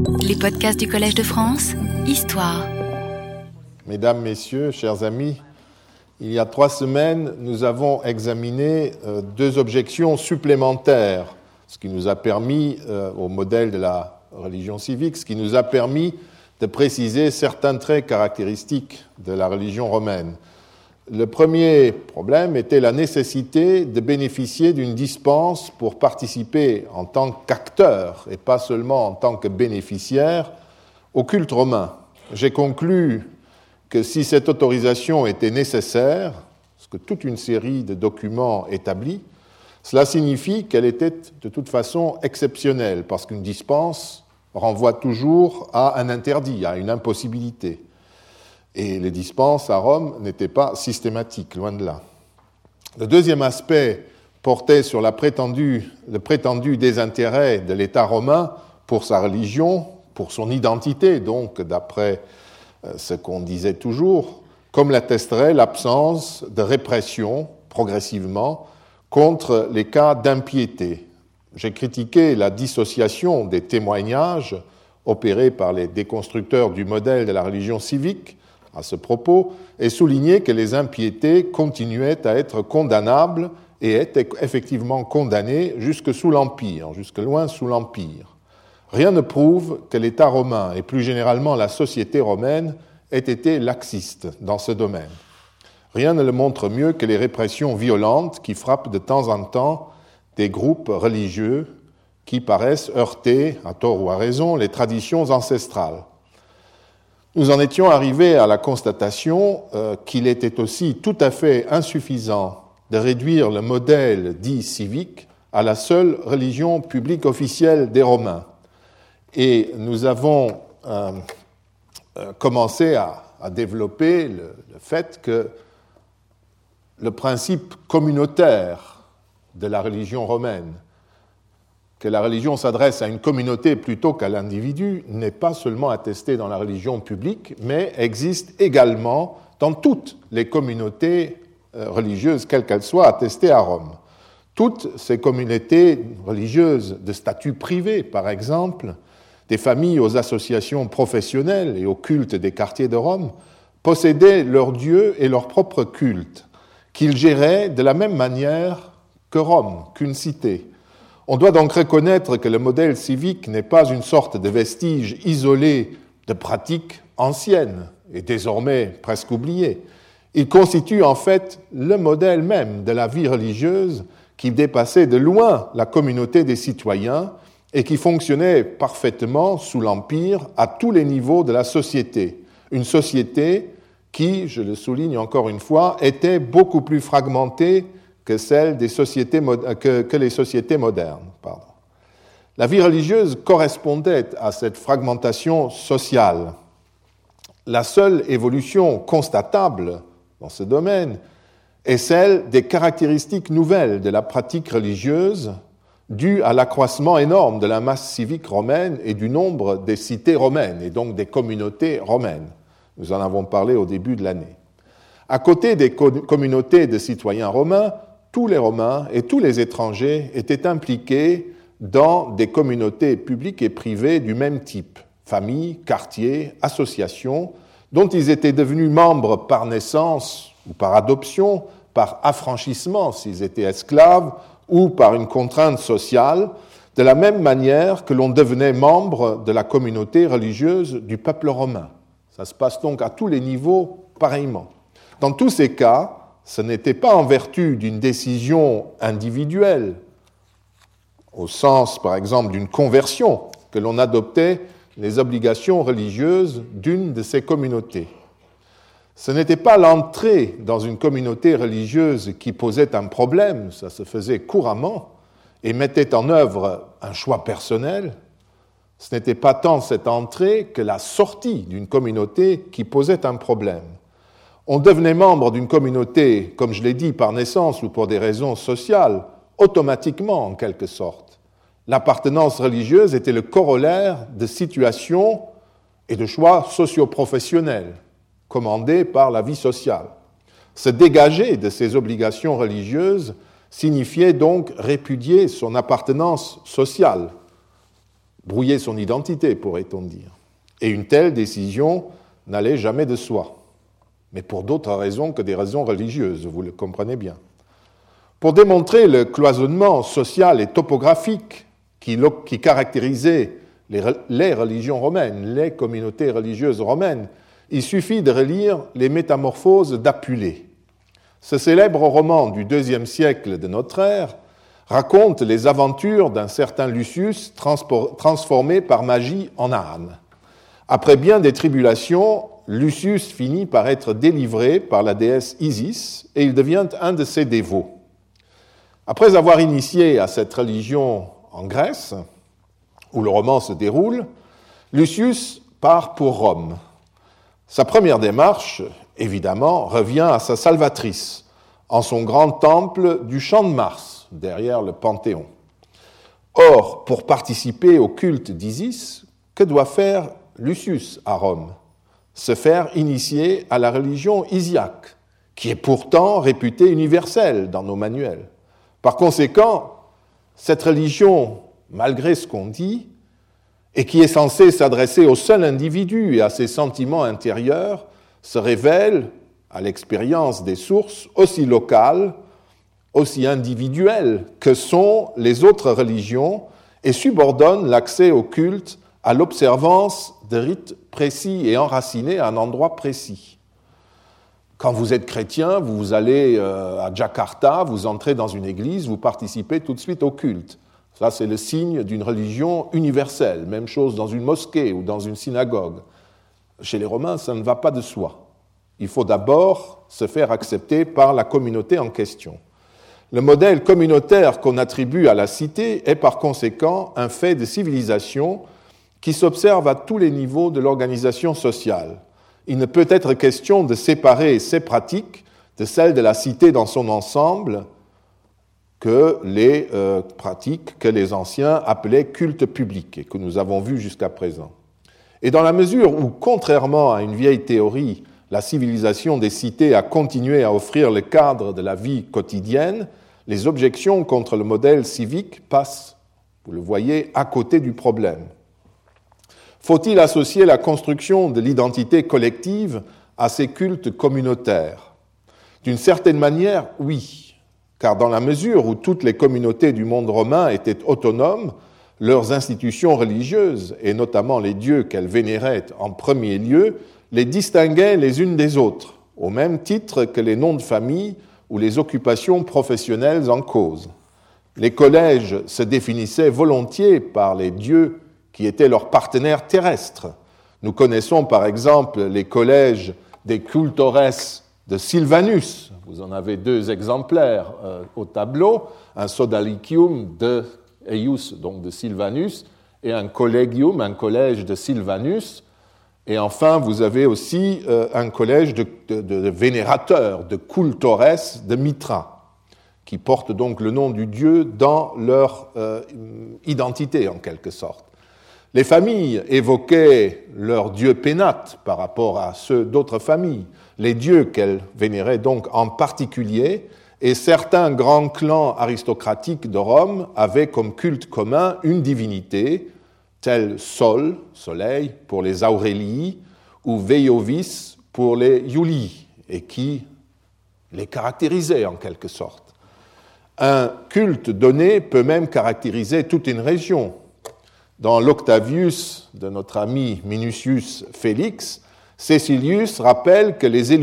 Les podcasts du Collège de France, Histoire. Mesdames, Messieurs, chers amis, il y a 3 semaines, nous avons examiné 2 objections supplémentaires, ce qui nous a permis, au modèle de la religion civique, ce qui nous a permis de préciser certains traits caractéristiques de la religion romaine. Le premier problème était la nécessité de bénéficier d'une dispense pour participer en tant qu'acteur et pas seulement en tant que bénéficiaire au culte romain. J'ai conclu que si cette autorisation était nécessaire, ce que toute une série de documents établit, cela signifie qu'elle était de toute façon exceptionnelle, parce qu'une dispense renvoie toujours à un interdit, à une impossibilité. Et les dispenses à Rome n'étaient pas systématiques, loin de là. Le deuxième aspect portait sur le prétendu désintérêt de l'État romain pour sa religion, pour son identité, donc d'après ce qu'on disait toujours, comme l'attesterait l'absence de répression, progressivement, contre les cas d'impiété. J'ai critiqué la dissociation des témoignages opérés par les déconstructeurs du modèle de la religion civique à ce propos, et souligné que les impiétés continuaient à être condamnables et étaient effectivement condamnées jusque loin sous l'Empire. Rien ne prouve que l'État romain, et plus généralement la société romaine, ait été laxiste dans ce domaine. Rien ne le montre mieux que les répressions violentes qui frappent de temps en temps des groupes religieux qui paraissent heurter, à tort ou à raison, les traditions ancestrales. Nous en étions arrivés à la constatation qu'il était aussi tout à fait insuffisant de réduire le modèle dit civique à la seule religion publique officielle des Romains. Et nous avons commencé à développer le fait que le principe communautaire de la religion romaine, que la religion s'adresse à une communauté plutôt qu'à l'individu, n'est pas seulement attesté dans la religion publique, mais existe également dans toutes les communautés religieuses, quelles qu'elles soient, attestées à Rome. Toutes ces communautés religieuses de statut privé, par exemple, des familles aux associations professionnelles et aux cultes des quartiers de Rome, possédaient leurs dieux et leur propre culte, qu'ils géraient de la même manière que Rome, qu'une cité. On doit donc reconnaître que le modèle civique n'est pas une sorte de vestige isolé de pratiques anciennes et désormais presque oubliées. Il constitue en fait le modèle même de la vie religieuse qui dépassait de loin la communauté des citoyens et qui fonctionnait parfaitement sous l'Empire à tous les niveaux de la société. Une société qui, je le souligne encore une fois, était beaucoup plus fragmentée que celle des sociétés que les sociétés modernes. La vie religieuse correspondait à cette fragmentation sociale. La seule évolution constatable dans ce domaine est celle des caractéristiques nouvelles de la pratique religieuse due à l'accroissement énorme de la masse civique romaine et du nombre des cités romaines, et donc des communautés romaines. Nous en avons parlé au début de l'année. À côté des communautés de citoyens romains, tous les Romains et tous les étrangers étaient impliqués dans des communautés publiques et privées du même type, familles, quartiers, associations, dont ils étaient devenus membres par naissance ou par adoption, par affranchissement s'ils étaient esclaves, ou par une contrainte sociale, de la même manière que l'on devenait membre de la communauté religieuse du peuple romain. Ça se passe donc à tous les niveaux pareillement. Dans tous ces cas, ce n'était pas en vertu d'une décision individuelle, au sens, par exemple, d'une conversion, que l'on adoptait les obligations religieuses d'une de ces communautés. Ce n'était pas l'entrée dans une communauté religieuse qui posait un problème, ça se faisait couramment, et mettait en œuvre un choix personnel. Ce n'était pas tant cette entrée que la sortie d'une communauté qui posait un problème. On devenait membre d'une communauté, comme je l'ai dit, par naissance ou pour des raisons sociales, automatiquement en quelque sorte. L'appartenance religieuse était le corollaire de situations et de choix socio-professionnels commandés par la vie sociale. Se dégager de ces obligations religieuses signifiait donc répudier son appartenance sociale, brouiller son identité, pourrait-on dire. Et une telle décision n'allait jamais de soi, mais pour d'autres raisons que des raisons religieuses, vous le comprenez bien. Pour démontrer le cloisonnement social et topographique qui caractérisait les religions romaines, les communautés religieuses romaines, il suffit de relire les Métamorphoses d'Apulée. Ce célèbre roman du IIe siècle de notre ère raconte les aventures d'un certain Lucius transformé par magie en âne. Après bien des tribulations, Lucius finit par être délivré par la déesse Isis et il devient un de ses dévots. Après avoir initié à cette religion en Grèce, où le roman se déroule, Lucius part pour Rome. Sa première démarche, évidemment, revient à sa salvatrice, en son grand temple du Champ de Mars, derrière le Panthéon. Or, pour participer au culte d'Isis, que doit faire Lucius à Rome? Se faire initier à la religion isiaque, qui est pourtant réputée universelle dans nos manuels. Par conséquent, cette religion, malgré ce qu'on dit, et qui est censée s'adresser au seul individu et à ses sentiments intérieurs, se révèle, à l'expérience des sources, aussi locale, aussi individuelle que sont les autres religions et subordonne l'accès au culte à l'observance de rites précis et enracinés à un endroit précis. Quand vous êtes chrétien, vous allez à Jakarta, vous entrez dans une église, vous participez tout de suite au culte. Ça, c'est le signe d'une religion universelle. Même chose dans une mosquée ou dans une synagogue. Chez les Romains, ça ne va pas de soi. Il faut d'abord se faire accepter par la communauté en question. Le modèle communautaire qu'on attribue à la cité est par conséquent un fait de civilisation qui s'observe à tous les niveaux de l'organisation sociale. Il ne peut être question de séparer ces pratiques de celles de la cité dans son ensemble que les pratiques que les anciens appelaient culte public et que nous avons vues jusqu'à présent. Et dans la mesure où, contrairement à une vieille théorie, la civilisation des cités a continué à offrir le cadre de la vie quotidienne, les objections contre le modèle civique passent, vous le voyez, à côté du problème. Faut-il associer la construction de l'identité collective à ces cultes communautaires? D'une certaine manière, oui, car dans la mesure où toutes les communautés du monde romain étaient autonomes, leurs institutions religieuses, et notamment les dieux qu'elles vénéraient en premier lieu, les distinguaient les unes des autres, au même titre que les noms de famille ou les occupations professionnelles en cause. Les collèges se définissaient volontiers par les dieux qui étaient leurs partenaires terrestres. Nous connaissons par exemple les collèges des cultores de Silvanus. Vous en avez deux exemplaires au tableau, un sodalicium de Eius, donc de Silvanus, et un collegium, un collège de Silvanus. Et enfin, vous avez aussi un collège de vénérateurs, de cultores de Mitra, qui portent donc le nom du dieu dans leur identité, en quelque sorte. Les familles évoquaient leurs dieux pénates par rapport à ceux d'autres familles, les dieux qu'elles vénéraient donc en particulier, et certains grands clans aristocratiques de Rome avaient comme culte commun une divinité, telle Sol, soleil, pour les Aurélii, ou Veiovis pour les Iulii, et qui les caractérisait en quelque sorte. Un culte donné peut même caractériser toute une région. Dans l'Octavius de notre ami Minucius Félix, Cécilius rappelle que les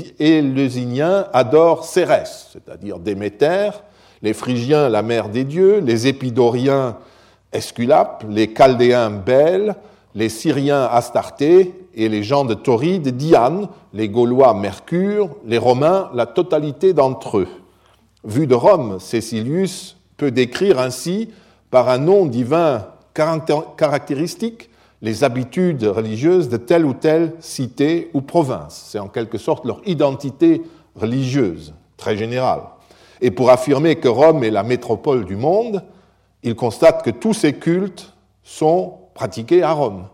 Élusiniens adorent Cérès, c'est-à-dire Déméter, les Phrygiens la mère des dieux, les Épidoriens Esculape, les Chaldéens Bel, les Syriens Astarté et les gens de Tauride Diane, les Gaulois Mercure, les Romains la totalité d'entre eux. Vu de Rome, Cécilius peut décrire ainsi par un nom divin caractéristique les habitudes religieuses de telle ou telle cité ou province. C'est en quelque sorte leur identité religieuse, très générale. Et pour affirmer que Rome est la métropole du monde, il constate que tous ces cultes sont pratiqués à Rome.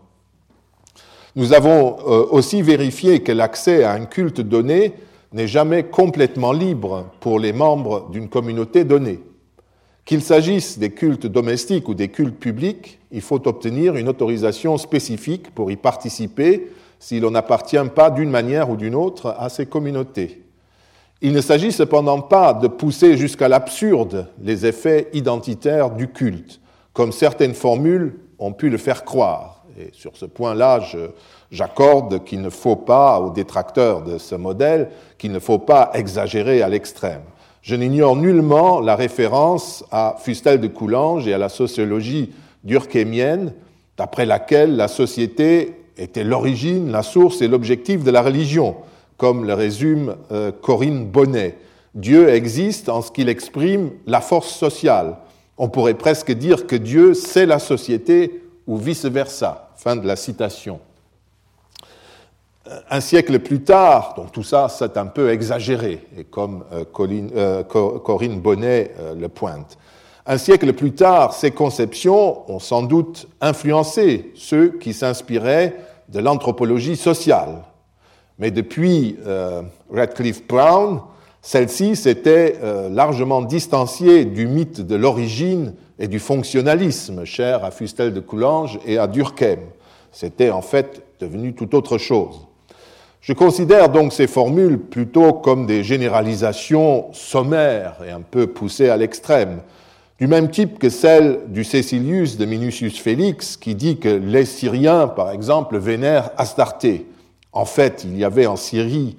Nous avons aussi vérifié que l'accès à un culte donné n'est jamais complètement libre pour les membres d'une communauté donnée, Qu'il s'agisse des cultes domestiques ou des cultes publics, il faut obtenir une autorisation spécifique pour y participer si l'on n'appartient pas d'une manière ou d'une autre à ces communautés. Il ne s'agit cependant pas de pousser jusqu'à l'absurde les effets identitaires du culte, comme certaines formules ont pu le faire croire. Et sur ce point-là, j'accorde qu'il ne faut pas, aux détracteurs de ce modèle, qu'il ne faut pas exagérer à l'extrême. Je n'ignore nullement la référence à Fustel de Coulanges et à la sociologie durkheimienne, d'après laquelle la société était l'origine, la source et l'objectif de la religion, comme le résume Corinne Bonnet. Dieu existe en ce qu'il exprime la force sociale. On pourrait presque dire que Dieu, c'est la société ou vice-versa. Fin de la citation. Un siècle plus tard, donc tout ça c'est un peu exagéré, et comme Corinne Bonnet le pointe. Un siècle plus tard, ces conceptions ont sans doute influencé ceux qui s'inspiraient de l'anthropologie sociale. Mais depuis Radcliffe Brown, celle-ci s'était largement distanciée du mythe de l'origine et du fonctionnalisme, cher à Fustel de Coulanges et à Durkheim. C'était en fait devenu tout autre chose. Je considère donc ces formules plutôt comme des généralisations sommaires et un peu poussées à l'extrême, du même type que celle du Cécilius de Minucius Félix, qui dit que les Syriens, par exemple, vénèrent Astarté. En fait, il y avait en Syrie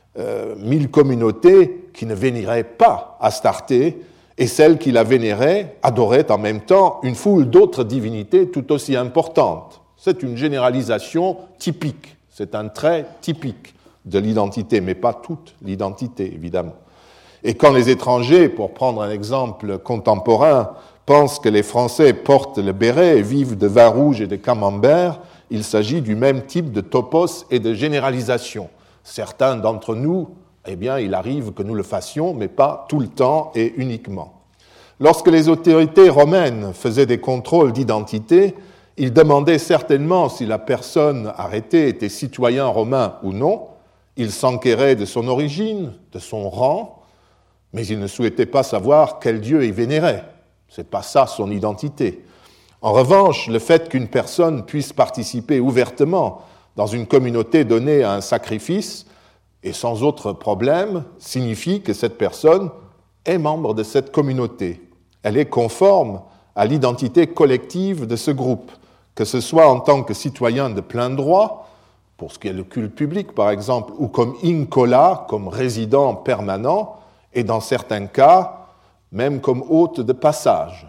1000 communautés qui ne vénéraient pas Astarté, et celles qui la vénéraient adoraient en même temps une foule d'autres divinités tout aussi importantes. C'est une généralisation typique. C'est un trait typique de l'identité, mais pas toute l'identité, évidemment. Et quand les étrangers, pour prendre un exemple contemporain, pensent que les Français portent le béret et vivent de vin rouge et de camembert, il s'agit du même type de topos et de généralisation. Certains d'entre nous, eh bien, il arrive que nous le fassions, mais pas tout le temps et uniquement. Lorsque les autorités romaines faisaient des contrôles d'identité, ils demandaient certainement si la personne arrêtée était citoyen romain ou non. Ils s'enquéraient de son origine, de son rang, mais ils ne souhaitaient pas savoir quel dieu il vénérait. Ce n'est pas ça son identité. En revanche, le fait qu'une personne puisse participer ouvertement dans une communauté donnée à un sacrifice et sans autre problème signifie que cette personne est membre de cette communauté. Elle est conforme à l'identité collective de ce groupe, que ce soit en tant que citoyen de plein droit, pour ce qui est le culte public par exemple, ou comme incola, comme résident permanent, et dans certains cas, même comme hôte de passage.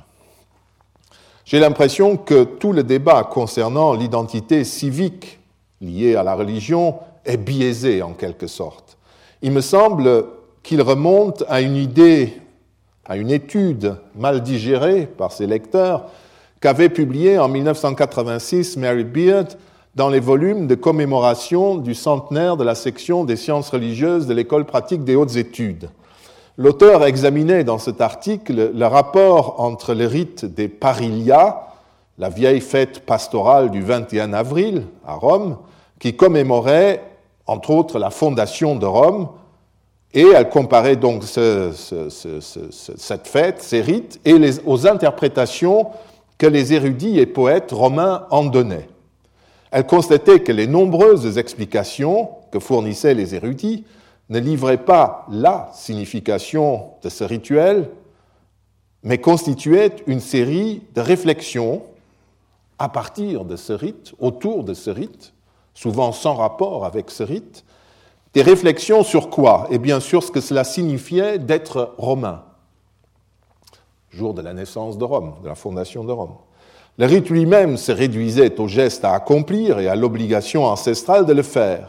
J'ai l'impression que tout le débat concernant l'identité civique liée à la religion est biaisé en quelque sorte. Il me semble qu'il remonte à une idée, à une étude mal digérée par ses lecteurs qu'avait publiée en 1986 Mary Beard dans les volumes de commémoration du centenaire de la section des sciences religieuses de l'École pratique des hautes études. L'auteur examinait dans cet article le rapport entre le rite des Parilia, la vieille fête pastorale du 21 avril à Rome, qui commémorait, entre autres, la fondation de Rome, et elle comparait donc cette fête, ces rites, et aux interprétations que les érudits et poètes romains en donnaient. Elle constatait que les nombreuses explications que fournissaient les érudits ne livraient pas la signification de ce rituel, mais constituaient une série de réflexions à partir de ce rite, autour de ce rite, souvent sans rapport avec ce rite. Des réflexions sur quoi ? Et bien sûr ce que cela signifiait d'être romain, jour de la naissance de Rome, de la fondation de Rome. Le rite lui-même se réduisait au geste à accomplir et à l'obligation ancestrale de le faire.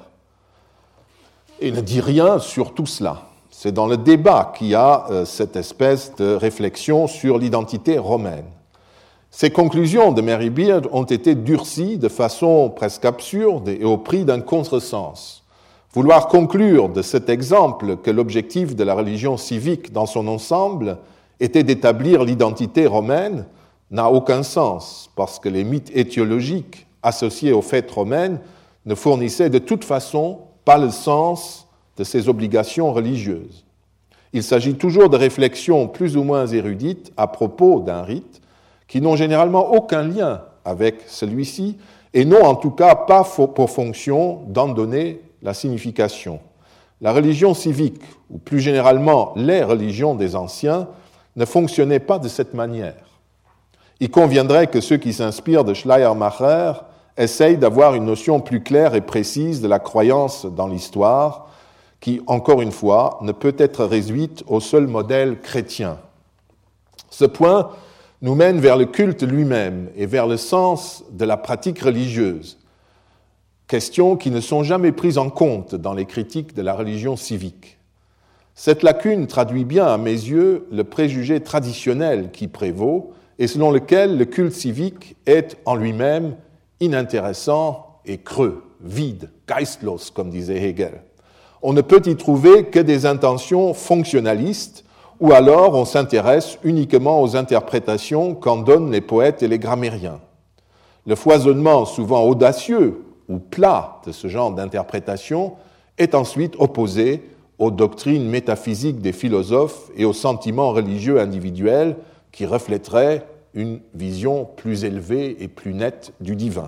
Et ne dit rien sur tout cela. C'est dans le débat qu'il y a cette espèce de réflexion sur l'identité romaine. Ces conclusions de Mary Beard ont été durcies de façon presque absurde et au prix d'un contresens. Vouloir conclure de cet exemple que l'objectif de la religion civique dans son ensemble était d'établir l'identité romaine n'a aucun sens, parce que les mythes étiologiques associés aux fêtes romaines ne fournissaient de toute façon pas le sens de ces obligations religieuses. Il s'agit toujours de réflexions plus ou moins érudites à propos d'un rite qui n'ont généralement aucun lien avec celui-ci et n'ont en tout cas pas pour fonction d'en donner la signification. La religion civique, ou plus généralement les religions des anciens, ne fonctionnaient pas de cette manière. Il conviendrait que ceux qui s'inspirent de Schleiermacher essayent d'avoir une notion plus claire et précise de la croyance dans l'histoire, qui, encore une fois, ne peut être réduite au seul modèle chrétien. Ce point nous mène vers le culte lui-même et vers le sens de la pratique religieuse, questions qui ne sont jamais prises en compte dans les critiques de la religion civique. Cette lacune traduit bien, à mes yeux, le préjugé traditionnel qui prévaut et selon lequel le culte civique est en lui-même inintéressant et creux, vide, geistlos, comme disait Hegel. On ne peut y trouver que des intentions fonctionnalistes, ou alors on s'intéresse uniquement aux interprétations qu'en donnent les poètes et les grammairiens. Le foisonnement souvent audacieux ou plat de ce genre d'interprétation est ensuite opposé aux doctrines métaphysiques des philosophes et aux sentiments religieux individuels qui reflèteraient une vision plus élevée et plus nette du divin.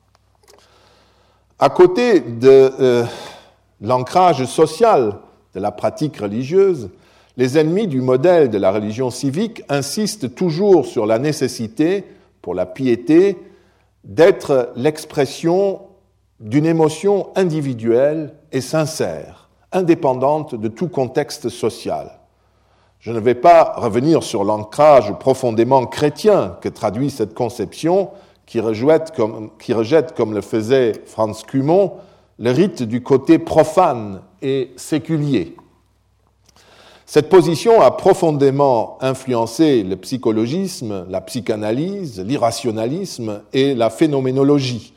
À côté de l'ancrage social de la pratique religieuse, les ennemis du modèle de la religion civique insistent toujours sur la nécessité, pour la piété, d'être l'expression d'une émotion individuelle et sincère, indépendante de tout contexte social. Je ne vais pas revenir sur l'ancrage profondément chrétien que traduit cette conception qui rejette, comme le faisait Franz Cumont, le rite du côté profane et séculier. Cette position a profondément influencé le psychologisme, la psychanalyse, l'irrationalisme et la phénoménologie.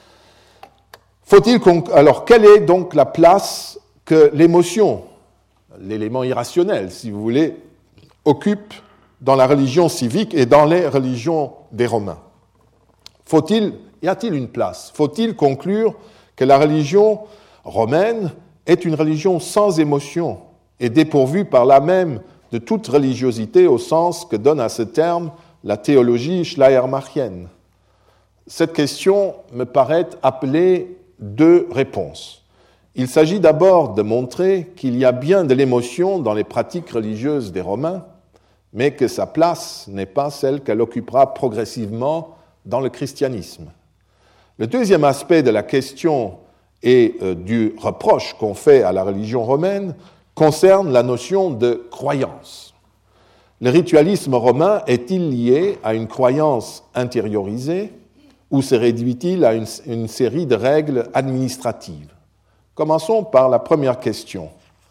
Alors, quelle est donc la place que l'émotion, l'élément irrationnel, si vous voulez, occupe dans la religion civique et dans les religions des Romains? Y a-t-il une place? Faut-il conclure que la religion romaine est une religion sans émotion et dépourvue par là même de toute religiosité au sens que donne à ce terme la théologie schleiermachienne? Cette question me paraît appeler deux réponses. Il s'agit d'abord de montrer qu'il y a bien de l'émotion dans les pratiques religieuses des Romains, mais que sa place n'est pas celle qu'elle occupera progressivement dans le christianisme. Le deuxième aspect de la question et du reproche qu'on fait à la religion romaine concerne la notion de croyance. Le ritualisme romain est-il lié à une croyance intériorisée ou se réduit-il à une série de règles administratives? Commençons par la première question.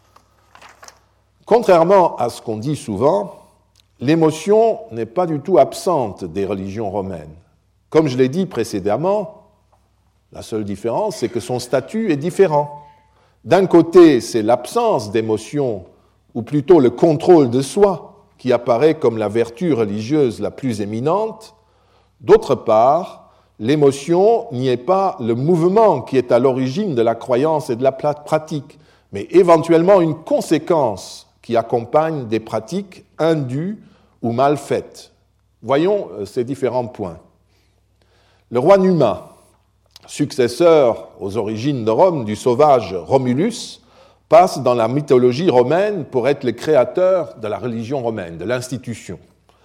Contrairement à ce qu'on dit souvent, l'émotion n'est pas du tout absente des religions romaines. Comme je l'ai dit précédemment, la seule différence, c'est que son statut est différent. D'un côté, c'est l'absence d'émotion, ou plutôt le contrôle de soi, qui apparaît comme la vertu religieuse la plus éminente. D'autre part, l'émotion n'y est pas le mouvement qui est à l'origine de la croyance et de la pratique, mais éventuellement une conséquence qui accompagne des pratiques indues ou mal faites. Voyons ces différents points. Le roi Numa, successeur aux origines de Rome du sauvage Romulus, passe dans la mythologie romaine pour être le créateur de la religion romaine, de l'institution.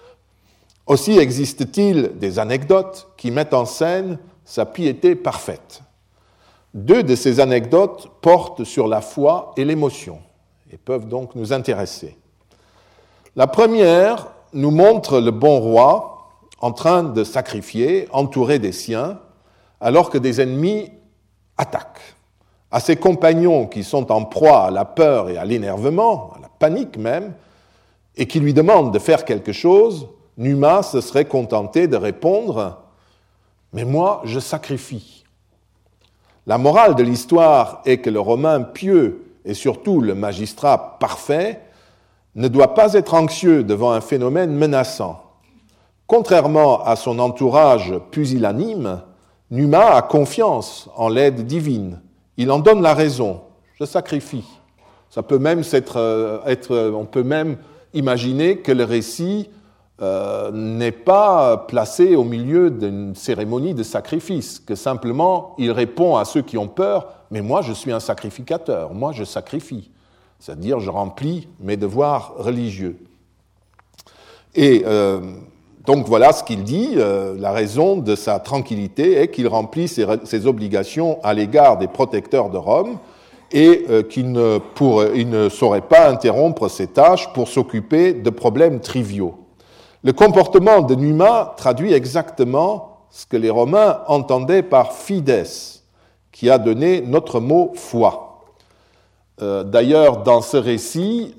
Aussi existe-t-il des anecdotes qui mettent en scène sa piété parfaite. Deux de ces anecdotes portent sur la foi et l'émotion et peuvent donc nous intéresser. La première nous montre le bon roi en train de sacrifier, entouré des siens, alors que des ennemis attaquent. À ses compagnons qui sont en proie à la peur et à l'énervement, à la panique même, et qui lui demandent de faire quelque chose, Numa se serait contenté de répondre « Mais moi, je sacrifie ». La morale de l'histoire est que le Romain pieux et surtout le magistrat parfait ne doit pas être anxieux devant un phénomène menaçant. Contrairement à son entourage pusillanime, Numa a confiance en l'aide divine. Il en donne la raison. Je sacrifie. Ça peut même on peut même imaginer que le récit n'est pas placé au milieu d'une cérémonie de sacrifice, que simplement il répond à ceux qui ont peur, mais moi je suis un sacrificateur, moi je sacrifie, c'est-à-dire je remplis mes devoirs religieux. Et donc voilà ce qu'il dit, la raison de sa tranquillité est qu'il remplit ses obligations à l'égard des protecteurs de Rome et qu'il ne saurait pas interrompre ses tâches pour s'occuper de problèmes triviaux. Le comportement de Numa traduit exactement ce que les Romains entendaient par fides, qui a donné notre mot foi. D'ailleurs, dans ce récit,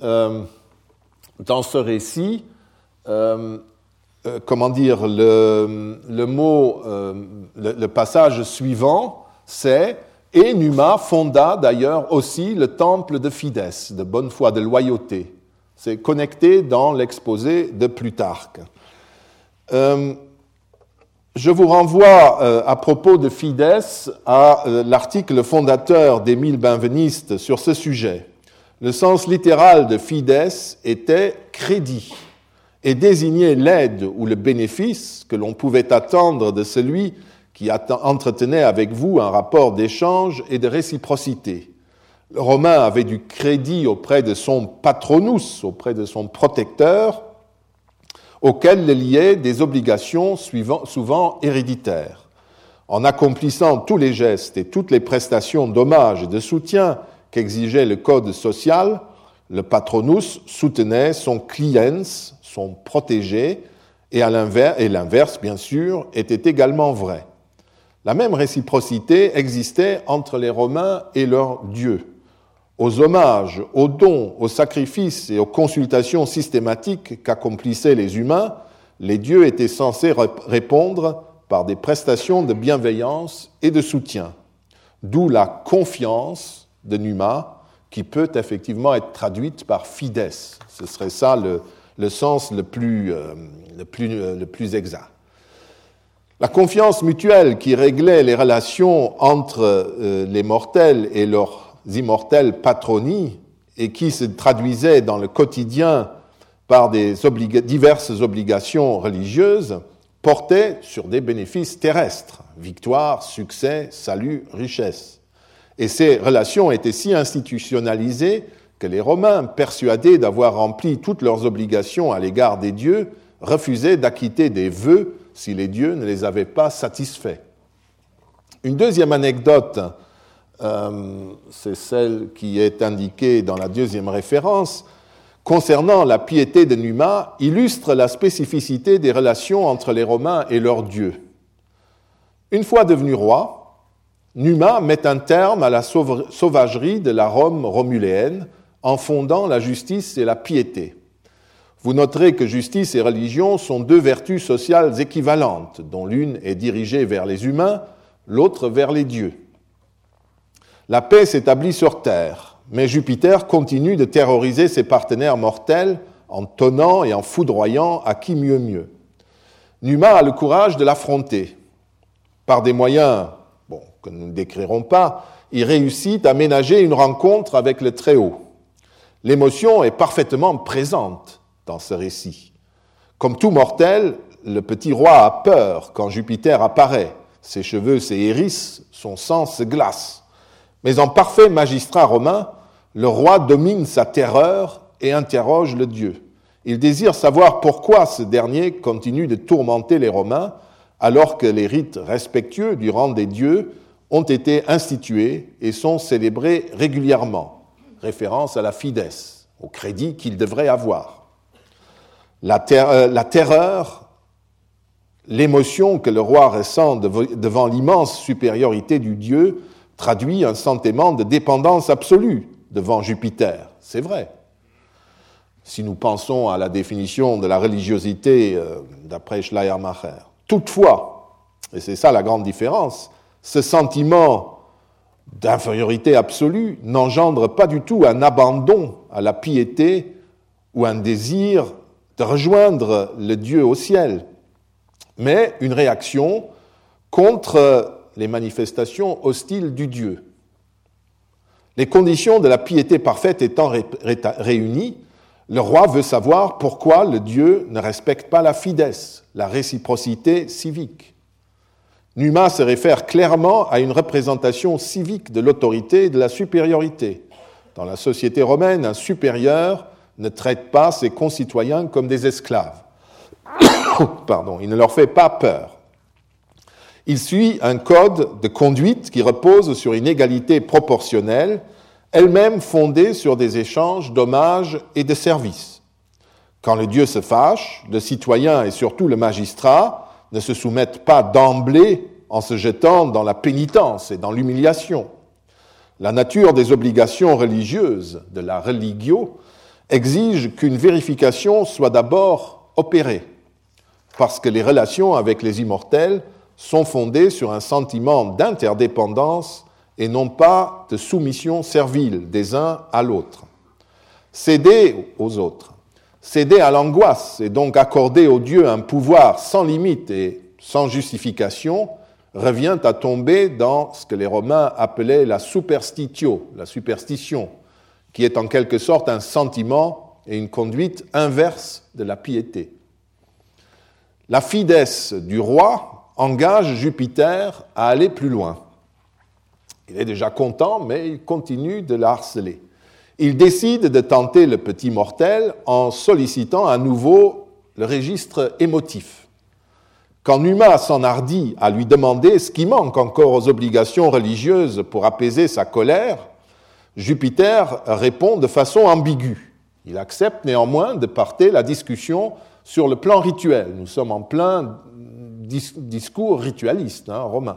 le passage suivant, c'est « Et Numa fonda d'ailleurs aussi le temple de fides, de bonne foi, de loyauté ». C'est connecté dans l'exposé de Plutarque. Je vous renvoie à propos de fides à l'article fondateur d'Émile Benveniste sur ce sujet. Le sens littéral de fides était crédit et désignait l'aide ou le bénéfice que l'on pouvait attendre de celui qui entretenait avec vous un rapport d'échange et de réciprocité. Le Romain avait du crédit auprès de son patronus, auprès de son protecteur, auquel le liaient des obligations souvent héréditaires. En accomplissant tous les gestes et toutes les prestations d'hommage et de soutien qu'exigeait le code social, le patronus soutenait son cliens, son protégé, et l'inverse, bien sûr, était également vrai. La même réciprocité existait entre les Romains et leurs dieux. Aux hommages, aux dons, aux sacrifices et aux consultations systématiques qu'accomplissaient les humains, les dieux étaient censés répondre par des prestations de bienveillance et de soutien. D'où la confiance de Numa, qui peut effectivement être traduite par fides. Ce serait ça le sens le plus exact. La confiance mutuelle qui réglait les relations entre les mortels et leurs immortels patroni et qui se traduisait dans le quotidien par des diverses obligations religieuses, portait sur des bénéfices terrestres, victoire, succès, salut, richesse. Et ces relations étaient si institutionnalisées que les Romains, persuadés d'avoir rempli toutes leurs obligations à l'égard des dieux, refusaient d'acquitter des vœux si les dieux ne les avaient pas satisfaits. Une deuxième anecdote, c'est celle qui est indiquée dans la deuxième référence, concernant la piété de Numa, illustre la spécificité des relations entre les Romains et leurs dieux. Une fois devenu roi, Numa met un terme à la sauvagerie de la Rome romuléenne en fondant la justice et la piété. Vous noterez que justice et religion sont deux vertus sociales équivalentes, dont l'une est dirigée vers les humains, l'autre vers les dieux. La paix s'établit sur terre, mais Jupiter continue de terroriser ses partenaires mortels en tonnant et en foudroyant à qui mieux. Numa a le courage de l'affronter. Par des moyens que nous ne décrirons pas, il réussit à ménager une rencontre avec le Très-Haut. L'émotion est parfaitement présente dans ce récit. Comme tout mortel, le petit roi a peur quand Jupiter apparaît. Ses cheveux se hérissent, son sang se glace. Mais en parfait magistrat romain, le roi domine sa terreur et interroge le dieu. Il désire savoir pourquoi ce dernier continue de tourmenter les Romains alors que les rites respectueux du rang des dieux ont été institués et sont célébrés régulièrement. Référence à la fides, au crédit qu'il devrait avoir. La terreur, l'émotion que le roi ressent devant l'immense supériorité du dieu traduit un sentiment de dépendance absolue devant Jupiter. C'est vrai. Si nous pensons à la définition de la religiosité d'après Schleiermacher. Toutefois, et c'est ça la grande différence, ce sentiment d'infériorité absolue n'engendre pas du tout un abandon à la piété ou un désir de rejoindre le Dieu au ciel, mais une réaction contre les manifestations hostiles du Dieu. Les conditions de la piété parfaite étant réunies, le roi veut savoir pourquoi le Dieu ne respecte pas la fides, la réciprocité civique. Numa se réfère clairement à une représentation civique de l'autorité et de la supériorité. Dans la société romaine, un supérieur ne traite pas ses concitoyens comme des esclaves. Il ne leur fait pas peur. Il suit un code de conduite qui repose sur une égalité proportionnelle, elle-même fondée sur des échanges d'hommages et de services. Quand le Dieu se fâche, le citoyen et surtout le magistrat ne se soumettent pas d'emblée en se jetant dans la pénitence et dans l'humiliation. La nature des obligations religieuses, de la religio, exige qu'une vérification soit d'abord opérée, parce que les relations avec les immortels sont fondées sur un sentiment d'interdépendance et non pas de soumission servile des uns à l'autre. Céder aux autres, céder à l'angoisse et donc accorder au Dieu un pouvoir sans limite et sans justification revient à tomber dans ce que les Romains appelaient la superstitio, la superstition, qui est en quelque sorte un sentiment et une conduite inverse de la piété. La fides du roi engage Jupiter à aller plus loin. Il est déjà content, mais il continue de la harceler. Il décide de tenter le petit mortel en sollicitant à nouveau le registre émotif. Quand Numa s'enhardit à lui demander ce qui manque encore aux obligations religieuses pour apaiser sa colère, Jupiter répond de façon ambiguë. Il accepte néanmoins de porter la discussion sur le plan rituel. Nous sommes en plein discours ritualiste romain.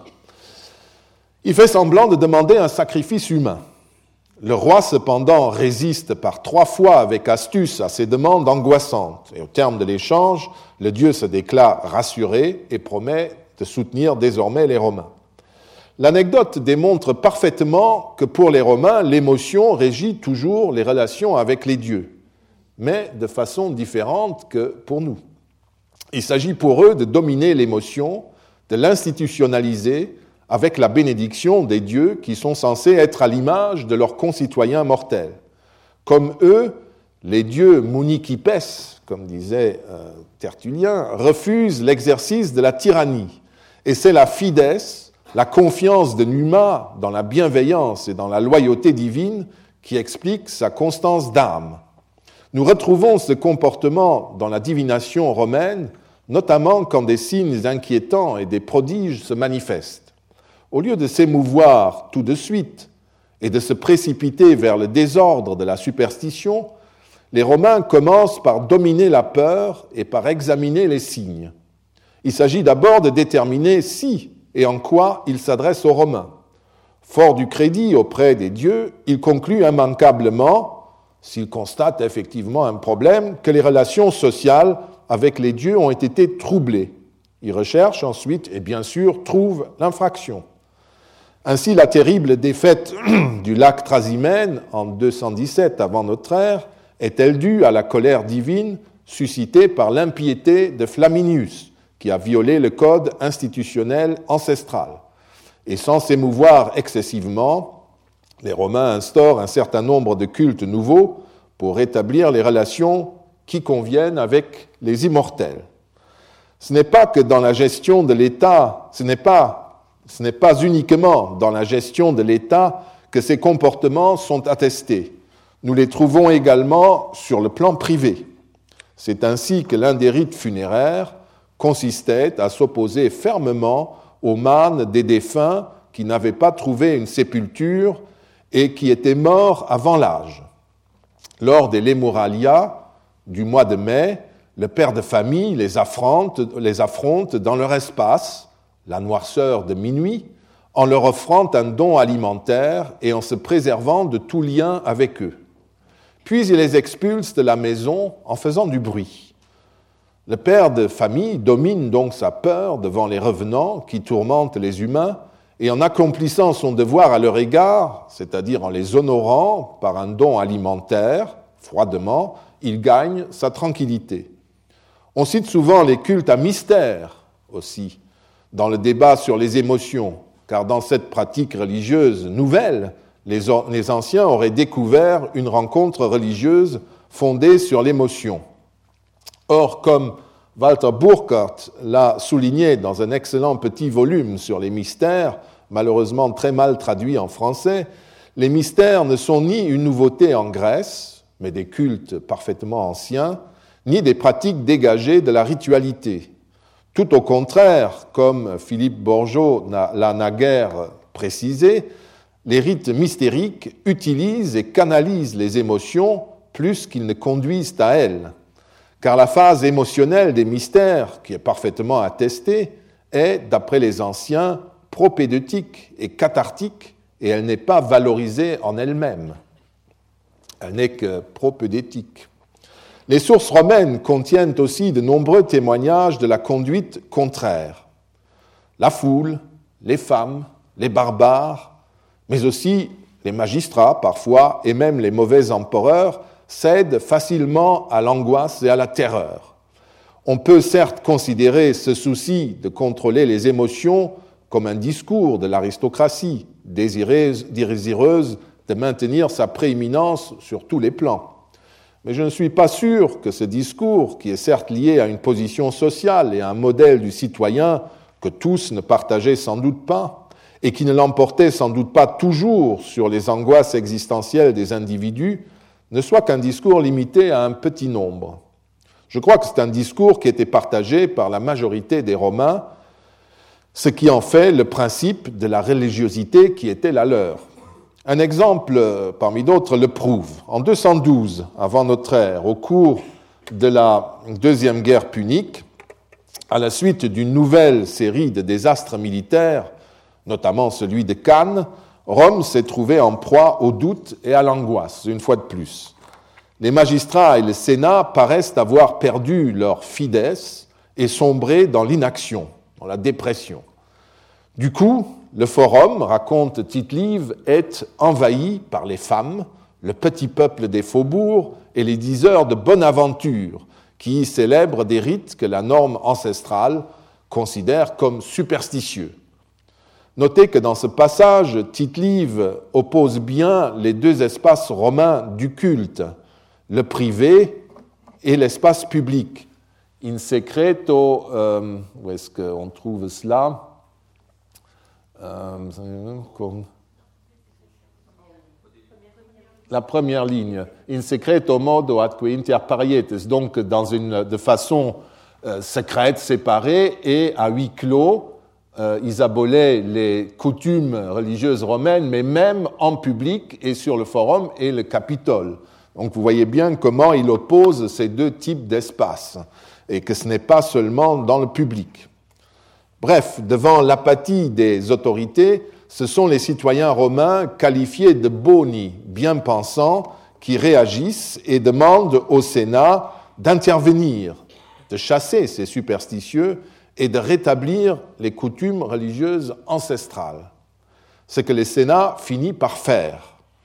Il fait semblant de demander un sacrifice humain. Le roi, cependant, résiste par 3 fois avec astuce à ces demandes angoissantes. Et au terme de l'échange, le Dieu se déclare rassuré et promet de soutenir désormais les Romains. L'anecdote démontre parfaitement que pour les Romains, l'émotion régit toujours les relations avec les dieux, mais de façon différente que pour nous. Il s'agit pour eux de dominer l'émotion, de l'institutionnaliser avec la bénédiction des dieux qui sont censés être à l'image de leurs concitoyens mortels. Comme eux, les dieux municipes, comme disait Tertullien, refusent l'exercice de la tyrannie. Et c'est la fides, la confiance de Numa dans la bienveillance et dans la loyauté divine qui explique sa constance d'âme. Nous retrouvons ce comportement dans la divination romaine, notamment quand des signes inquiétants et des prodiges se manifestent. Au lieu de s'émouvoir tout de suite et de se précipiter vers le désordre de la superstition, les Romains commencent par dominer la peur et par examiner les signes. Il s'agit d'abord de déterminer si et en quoi ils s'adressent aux Romains. Fort du crédit auprès des dieux, ils concluent immanquablement, s'ils constatent effectivement un problème, que les relations sociales avec les dieux ont été troublées. Ils recherchent ensuite, et bien sûr, trouvent l'infraction. Ainsi, la terrible défaite du lac Trasimène en 217 avant notre ère est-elle due à la colère divine suscitée par l'impiété de Flaminius, qui a violé le code institutionnel ancestral. Et sans s'émouvoir excessivement, les Romains instaurent un certain nombre de cultes nouveaux pour rétablir les relations qui conviennent avec les immortels. Ce n'est pas que dans la gestion de l'État, ce n'est pas uniquement dans la gestion de l'État que ces comportements sont attestés. Nous les trouvons également sur le plan privé. C'est ainsi que l'un des rites funéraires consistait à s'opposer fermement aux mânes des défunts qui n'avaient pas trouvé une sépulture et qui étaient morts avant l'âge. Lors des Lemuralia du mois de mai, le père de famille les affronte dans leur espace, la noirceur de minuit, en leur offrant un don alimentaire et en se préservant de tout lien avec eux. Puis il les expulse de la maison en faisant du bruit. Le père de famille domine donc sa peur devant les revenants qui tourmentent les humains et en accomplissant son devoir à leur égard, c'est-à-dire en les honorant par un don alimentaire, froidement, il gagne sa tranquillité. On cite souvent les cultes à mystère aussi, dans le débat sur les émotions, car dans cette pratique religieuse nouvelle, les anciens auraient découvert une rencontre religieuse fondée sur l'émotion. Or, comme Walter Burkhardt l'a souligné dans un excellent petit volume sur les mystères, malheureusement très mal traduit en français, les mystères ne sont ni une nouveauté en Grèce, mais des cultes parfaitement anciens, ni des pratiques dégagées de la ritualité. Tout au contraire, comme Philippe Bourgeot l'a naguère précisé, les rites mystériques utilisent et canalisent les émotions plus qu'ils ne conduisent à elles. Car la phase émotionnelle des mystères, qui est parfaitement attestée, est, d'après les anciens, propédeutique et cathartique, et elle n'est pas valorisée en elle-même. Elle n'est que propédeutique. Les sources romaines contiennent aussi de nombreux témoignages de la conduite contraire. La foule, les femmes, les barbares, mais aussi les magistrats parfois, et même les mauvais empereurs, cèdent facilement à l'angoisse et à la terreur. On peut certes considérer ce souci de contrôler les émotions comme un discours de l'aristocratie, désireuse de maintenir sa prééminence sur tous les plans. Mais je ne suis pas sûr que ce discours, qui est certes lié à une position sociale et à un modèle du citoyen que tous ne partageaient sans doute pas, et qui ne l'emportait sans doute pas toujours sur les angoisses existentielles des individus, ne soit qu'un discours limité à un petit nombre. Je crois que c'est un discours qui était partagé par la majorité des Romains, ce qui en fait le principe de la religiosité qui était la leur. Un exemple parmi d'autres le prouve. En 212 avant notre ère, au cours de la Deuxième Guerre punique, à la suite d'une nouvelle série de désastres militaires, notamment celui de Cannes, Rome s'est trouvée en proie au doute et à l'angoisse, une fois de plus. Les magistrats et le Sénat paraissent avoir perdu leur fides et sombré dans l'inaction, dans la dépression. Du coup, le forum, raconte Tite-Live, est envahi par les femmes, le petit peuple des faubourgs et les diseurs de bonne aventure qui y célèbrent des rites que la norme ancestrale considère comme superstitieux. Notez que dans ce passage, Tite-Live oppose bien les deux espaces romains du culte, le privé et l'espace public. In secreto, où est-ce qu'on trouve cela ? La première ligne, in secreto modo atque inter parietes, donc de façon secrète, séparée et à huis clos, ils abolaient les coutumes religieuses romaines, mais même en public et sur le forum et le Capitole. Donc vous voyez bien comment il oppose ces deux types d'espaces et que ce n'est pas seulement dans le public. Bref, devant l'apathie des autorités, ce sont les citoyens romains qualifiés de boni, bien pensants, qui réagissent et demandent au Sénat d'intervenir, de chasser ces superstitieux et de rétablir les coutumes religieuses ancestrales. Ce que le Sénat finit par faire,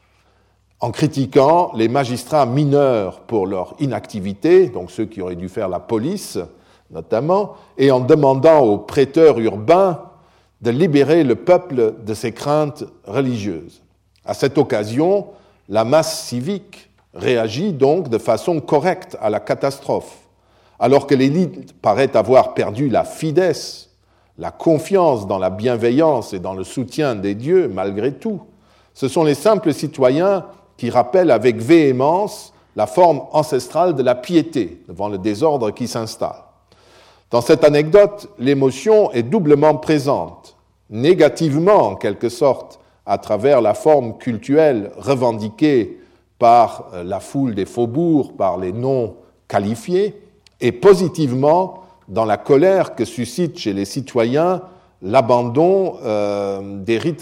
en critiquant les magistrats mineurs pour leur inactivité, donc ceux qui auraient dû faire la police, notamment, et en demandant aux prêteurs urbains de libérer le peuple de ses craintes religieuses. À cette occasion, la masse civique réagit donc de façon correcte à la catastrophe, alors que l'élite paraît avoir perdu la fides, la confiance dans la bienveillance et dans le soutien des dieux malgré tout. Ce sont les simples citoyens qui rappellent avec véhémence la forme ancestrale de la piété devant le désordre qui s'installe. Dans cette anecdote, l'émotion est doublement présente, négativement en quelque sorte, à travers la forme cultuelle revendiquée par la foule des faubourgs, par les noms qualifiés, et positivement dans la colère que suscite chez les citoyens l'abandon des rites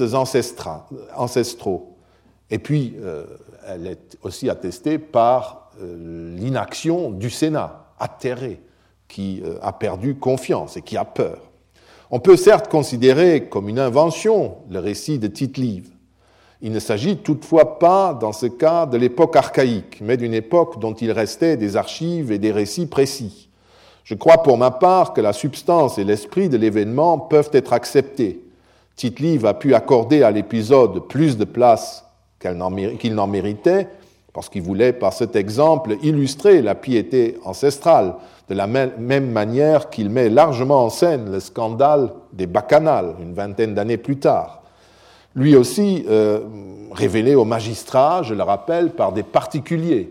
ancestraux. Et puis, elle est aussi attestée par l'inaction du Sénat, atterré, qui a perdu confiance et qui a peur. On peut certes considérer comme une invention le récit de Tite-Live. Il ne s'agit toutefois pas, dans ce cas, de l'époque archaïque, mais d'une époque dont il restait des archives et des récits précis. Je crois pour ma part que la substance et l'esprit de l'événement peuvent être acceptés. Tite-Live a pu accorder à l'épisode plus de place qu'il n'en méritait, parce qu'il voulait, par cet exemple, illustrer la piété ancestrale, de la même manière qu'il met largement en scène le scandale des bacchanales, une vingtaine d'années plus tard. Lui aussi révélé au magistrat, je le rappelle, par des particuliers.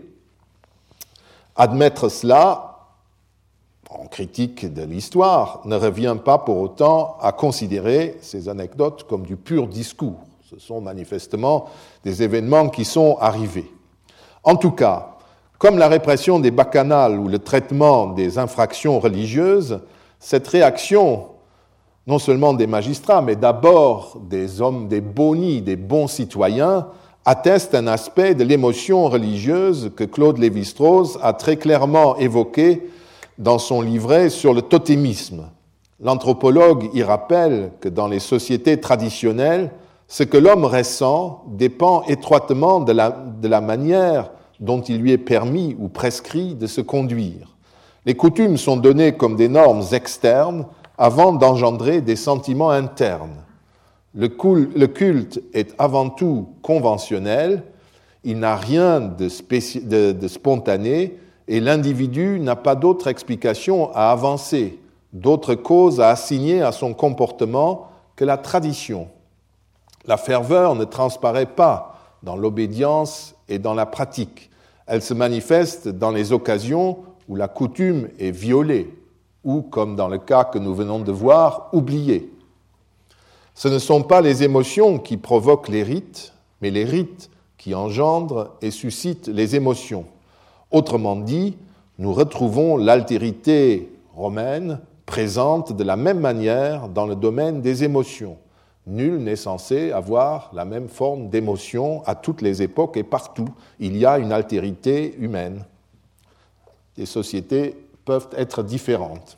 Admettre cela, en critique de l'histoire, ne revient pas pour autant à considérer ces anecdotes comme du pur discours. Ce sont manifestement des événements qui sont arrivés. En tout cas, comme la répression des bacchanales ou le traitement des infractions religieuses, cette réaction, non seulement des magistrats, mais d'abord des hommes, des bonis, des bons citoyens, atteste un aspect de l'émotion religieuse que Claude Lévi-Strauss a très clairement évoqué dans son livret sur le totémisme. L'anthropologue y rappelle que dans les sociétés traditionnelles, ce que l'homme ressent dépend étroitement de la manière dont il lui est permis ou prescrit de se conduire. Les coutumes sont données comme des normes externes avant d'engendrer des sentiments internes. Le culte est avant tout conventionnel, il n'a rien de spontané et l'individu n'a pas d'autre explication à avancer, d'autre cause à assigner à son comportement que la tradition. La ferveur ne transparaît pas dans l'obédience et dans la pratique. Elle se manifeste dans les occasions où la coutume est violée ou, comme dans le cas que nous venons de voir, oubliée. Ce ne sont pas les émotions qui provoquent les rites, mais les rites qui engendrent et suscitent les émotions. Autrement dit, nous retrouvons l'altérité romaine présente de la même manière dans le domaine des émotions. Nul n'est censé avoir la même forme d'émotion à toutes les époques et partout. Il y a une altérité humaine. Les sociétés peuvent être différentes.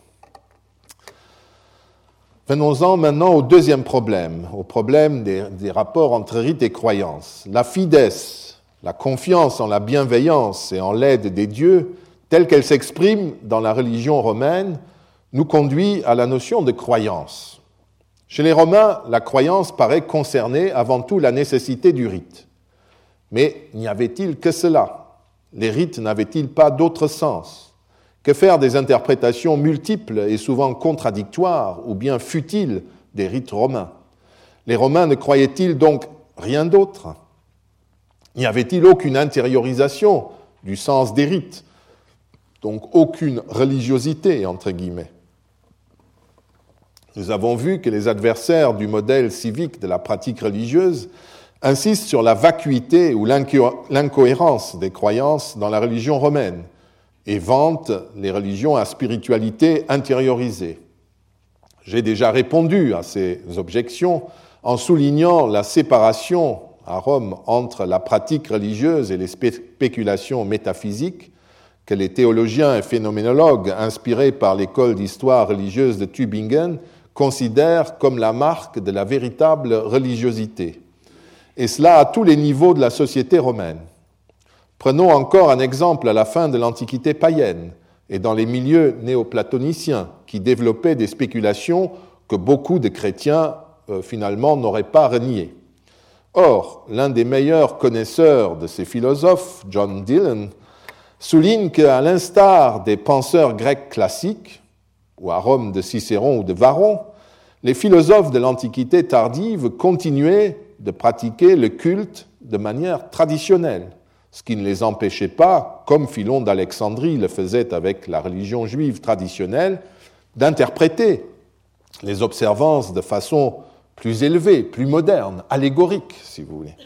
Venons-en maintenant au deuxième problème, au problème des rapports entre rite et croyance. La fides, la confiance en la bienveillance et en l'aide des dieux, telle qu'elle s'exprime dans la religion romaine, nous conduit à la notion de croyance. Chez les Romains, la croyance paraît concerner avant tout la nécessité du rite. Mais n'y avait-il que cela? Les rites n'avaient-ils pas d'autre sens? Que faire des interprétations multiples et souvent contradictoires ou bien futiles des rites romains? Les Romains ne croyaient-ils donc rien d'autre? N'y avait-il aucune intériorisation du sens des rites? Donc aucune religiosité, entre guillemets. Nous avons vu que les adversaires du modèle civique de la pratique religieuse insistent sur la vacuité ou l'incohérence des croyances dans la religion romaine et vantent les religions à spiritualité intériorisée. J'ai déjà répondu à ces objections en soulignant la séparation à Rome entre la pratique religieuse et les spéculations métaphysiques que les théologiens et phénoménologues inspirés par l'école d'histoire religieuse de Tübingen considèrent comme la marque de la véritable religiosité. Et cela à tous les niveaux de la société romaine. Prenons encore un exemple à la fin de l'Antiquité païenne et dans les milieux néoplatoniciens qui développaient des spéculations que beaucoup de chrétiens finalement n'auraient pas reniées. Or, l'un des meilleurs connaisseurs de ces philosophes, John Dillon, souligne qu'à l'instar des penseurs grecs classiques, ou à Rome de Cicéron ou de Varron, les philosophes de l'Antiquité tardive continuaient de pratiquer le culte de manière traditionnelle, ce qui ne les empêchait pas, comme Philon d'Alexandrie le faisait avec la religion juive traditionnelle, d'interpréter les observances de façon plus élevée, plus moderne, allégorique, si vous voulez.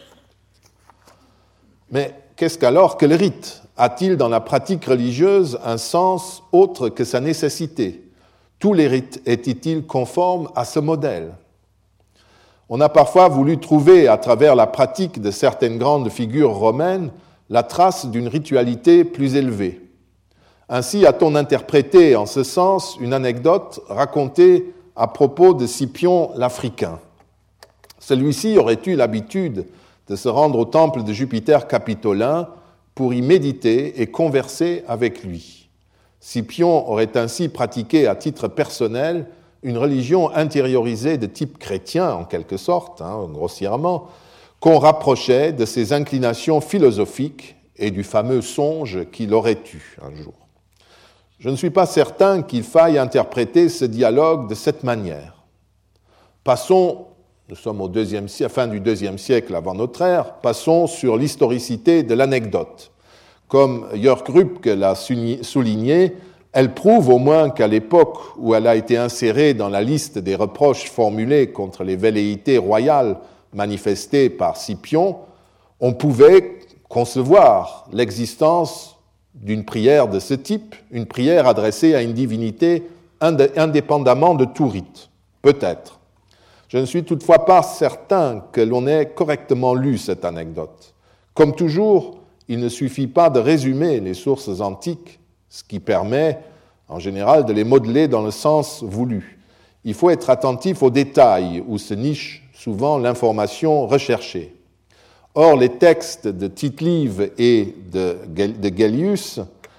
Mais qu'est-ce qu'alors que le rite? A-t-il dans la pratique religieuse un sens autre que sa nécessité? Tous les rites étaient-ils conformes à ce modèle? On a parfois voulu trouver, à travers la pratique de certaines grandes figures romaines, la trace d'une ritualité plus élevée. Ainsi a-t-on interprété en ce sens une anecdote racontée à propos de Scipion l'Africain. Celui-ci aurait eu l'habitude de se rendre au temple de Jupiter Capitolin pour y méditer et converser avec lui. Scipion aurait ainsi pratiqué à titre personnel une religion intériorisée de type chrétien, en quelque sorte, grossièrement, qu'on rapprochait de ses inclinations philosophiques et du fameux songe qu'il aurait eu un jour. Je ne suis pas certain qu'il faille interpréter ce dialogue de cette manière. Passons, nous sommes au fin du IIe siècle avant notre ère, passons sur l'historicité de l'anecdote. Comme Jörg Rübke l'a souligné, elle prouve au moins qu'à l'époque où elle a été insérée dans la liste des reproches formulés contre les velléités royales manifestées par Scipion, on pouvait concevoir l'existence d'une prière de ce type, une prière adressée à une divinité indépendamment de tout rite. Peut-être. Je ne suis toutefois pas certain que l'on ait correctement lu cette anecdote. Comme toujours, il ne suffit pas de résumer les sources antiques, ce qui permet, en général, de les modeler dans le sens voulu. Il faut être attentif aux détails où se niche souvent l'information recherchée. Or, les textes de Tite-Live et de Gellius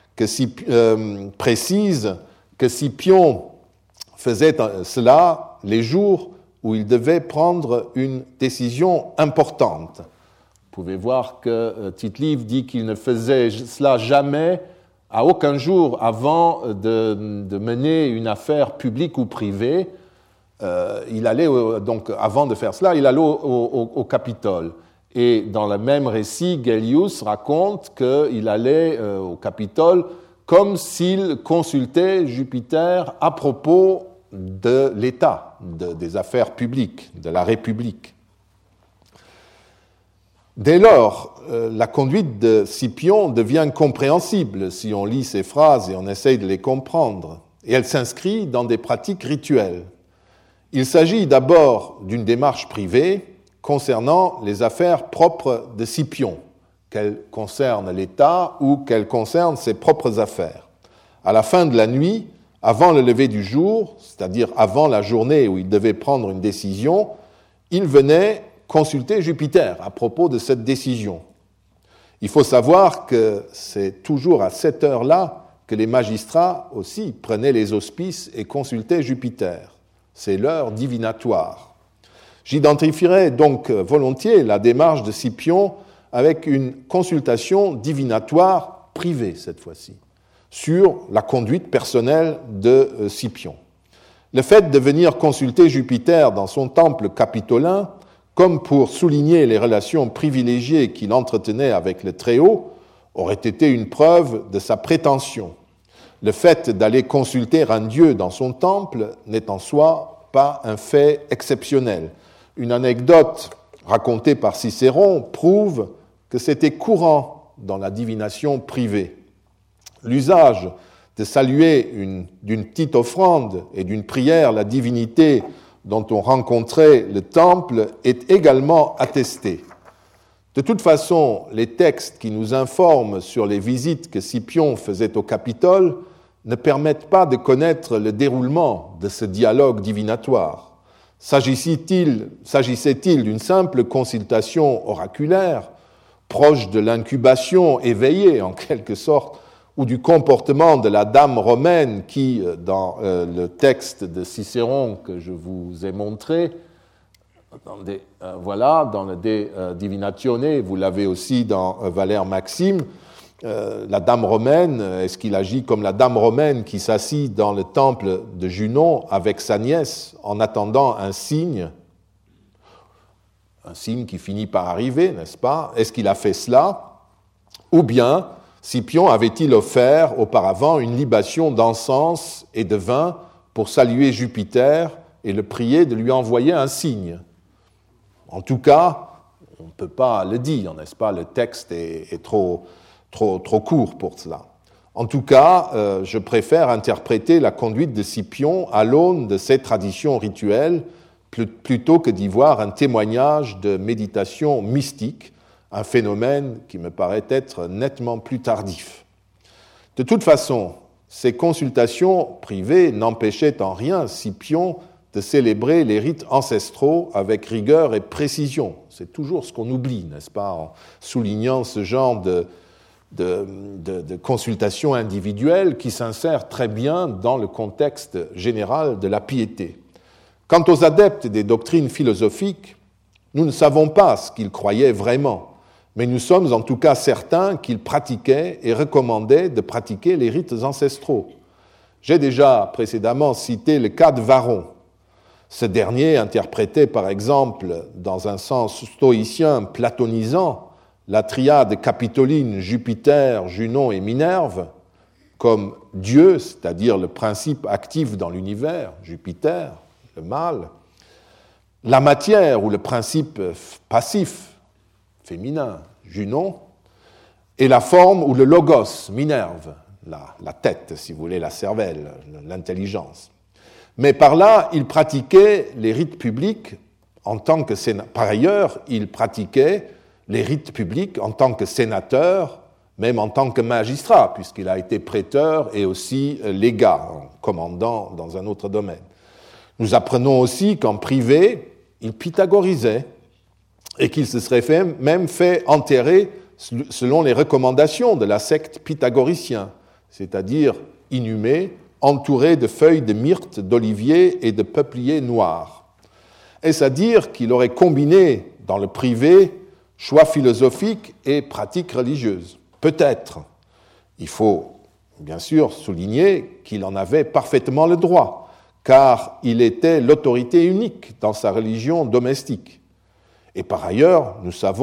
précisent que Scipion faisait cela les jours où il devait prendre une décision importante. Vous pouvez voir que Tite-Live dit qu'il ne faisait cela jamais, à aucun jour avant de mener une affaire publique ou privée. Il allait, donc, avant de faire cela, il allait au Capitole. Et dans le même récit, Gellius raconte qu'il allait au Capitole comme s'il consultait Jupiter à propos de l'État, des affaires publiques, de la République. Dès lors, la conduite de Scipion devient compréhensible si on lit ces phrases et on essaye de les comprendre, et elle s'inscrit dans des pratiques rituelles. Il s'agit d'abord d'une démarche privée concernant les affaires propres de Scipion, qu'elles concernent l'État ou qu'elles concernent ses propres affaires. À la fin de la nuit, avant le lever du jour, c'est-à-dire avant la journée où il devait prendre une décision, il venait consulter Jupiter à propos de cette décision. Il faut savoir que c'est toujours à cette heure-là que les magistrats aussi prenaient les auspices et consultaient Jupiter. C'est l'heure divinatoire. J'identifierai donc volontiers la démarche de Scipion avec une consultation divinatoire privée cette fois-ci, sur la conduite personnelle de Scipion. Le fait de venir consulter Jupiter dans son temple capitolin, comme pour souligner les relations privilégiées qu'il entretenait avec le Très-Haut, aurait été une preuve de sa prétention. Le fait d'aller consulter un dieu dans son temple n'est en soi pas un fait exceptionnel. Une anecdote racontée par Cicéron prouve que c'était courant dans la divination privée. L'usage de saluer d'une petite offrande et d'une prière la divinité dont on rencontrait le temple est également attesté. De toute façon, les textes qui nous informent sur les visites que Scipion faisait au Capitole ne permettent pas de connaître le déroulement de ce dialogue divinatoire. S'agissait-il d'une simple consultation oraculaire, proche de l'incubation éveillée en quelque sorte, ou du comportement de la dame romaine qui, dans le texte de Cicéron que je vous ai montré, dans le De Divinatione, vous l'avez aussi dans Valère Maxime, la dame romaine, est-ce qu'il agit comme la dame romaine qui s'assit dans le temple de Junon avec sa nièce en attendant un signe qui finit par arriver, n'est-ce pas? Est-ce qu'il a fait cela? Ou bien Scipion avait-il offert auparavant une libation d'encens et de vin pour saluer Jupiter et le prier de lui envoyer un signe? En tout cas, on ne peut pas le dire, n'est-ce pas? Le texte est trop court pour cela. En tout cas, je préfère interpréter la conduite de Scipion à l'aune de ces traditions rituelles plutôt que d'y voir un témoignage de méditation mystique, un phénomène qui me paraît être nettement plus tardif. De toute façon, ces consultations privées n'empêchaient en rien Scipion de célébrer les rites ancestraux avec rigueur et précision. C'est toujours ce qu'on oublie, n'est-ce pas, en soulignant ce genre de consultation individuelle qui s'insère très bien dans le contexte général de la piété. Quant aux adeptes des doctrines philosophiques, Nous ne savons pas ce qu'il croyait vraiment, mais nous sommes en tout cas certains qu'il pratiquait et recommandait de pratiquer les rites ancestraux. J'ai déjà précédemment cité le cas de Varron. Ce dernier interprétait par exemple, dans un sens stoïcien platonisant, la triade capitoline Jupiter, Junon et Minerve comme Dieu, c'est-à-dire le principe actif dans l'univers, Jupiter, le mâle, la matière ou le principe passif, féminin, Junon, et la forme ou le logos, Minerve, la tête, si vous voulez, la cervelle, l'intelligence. Mais par là, il pratiquait les rites publics en tant que sénateur. Par ailleurs, il pratiquait les rites publics en tant que sénateur, même en tant que magistrat, puisqu'il a été prêteur et aussi légat, commandant dans un autre domaine. Nous apprenons aussi qu'en privé, il pythagorisait et qu'il se serait même fait enterrer selon les recommandations de la secte pythagoricien, c'est-à-dire inhumé, entouré de feuilles de myrte, d'olivier et de peuplier noir. Est-ce à dire qu'il aurait combiné dans le privé choix philosophique et pratique religieuse? Peut-être. Il faut bien sûr souligner qu'il en avait parfaitement le droit, car il était l'autorité unique dans sa religion domestique. Et par ailleurs,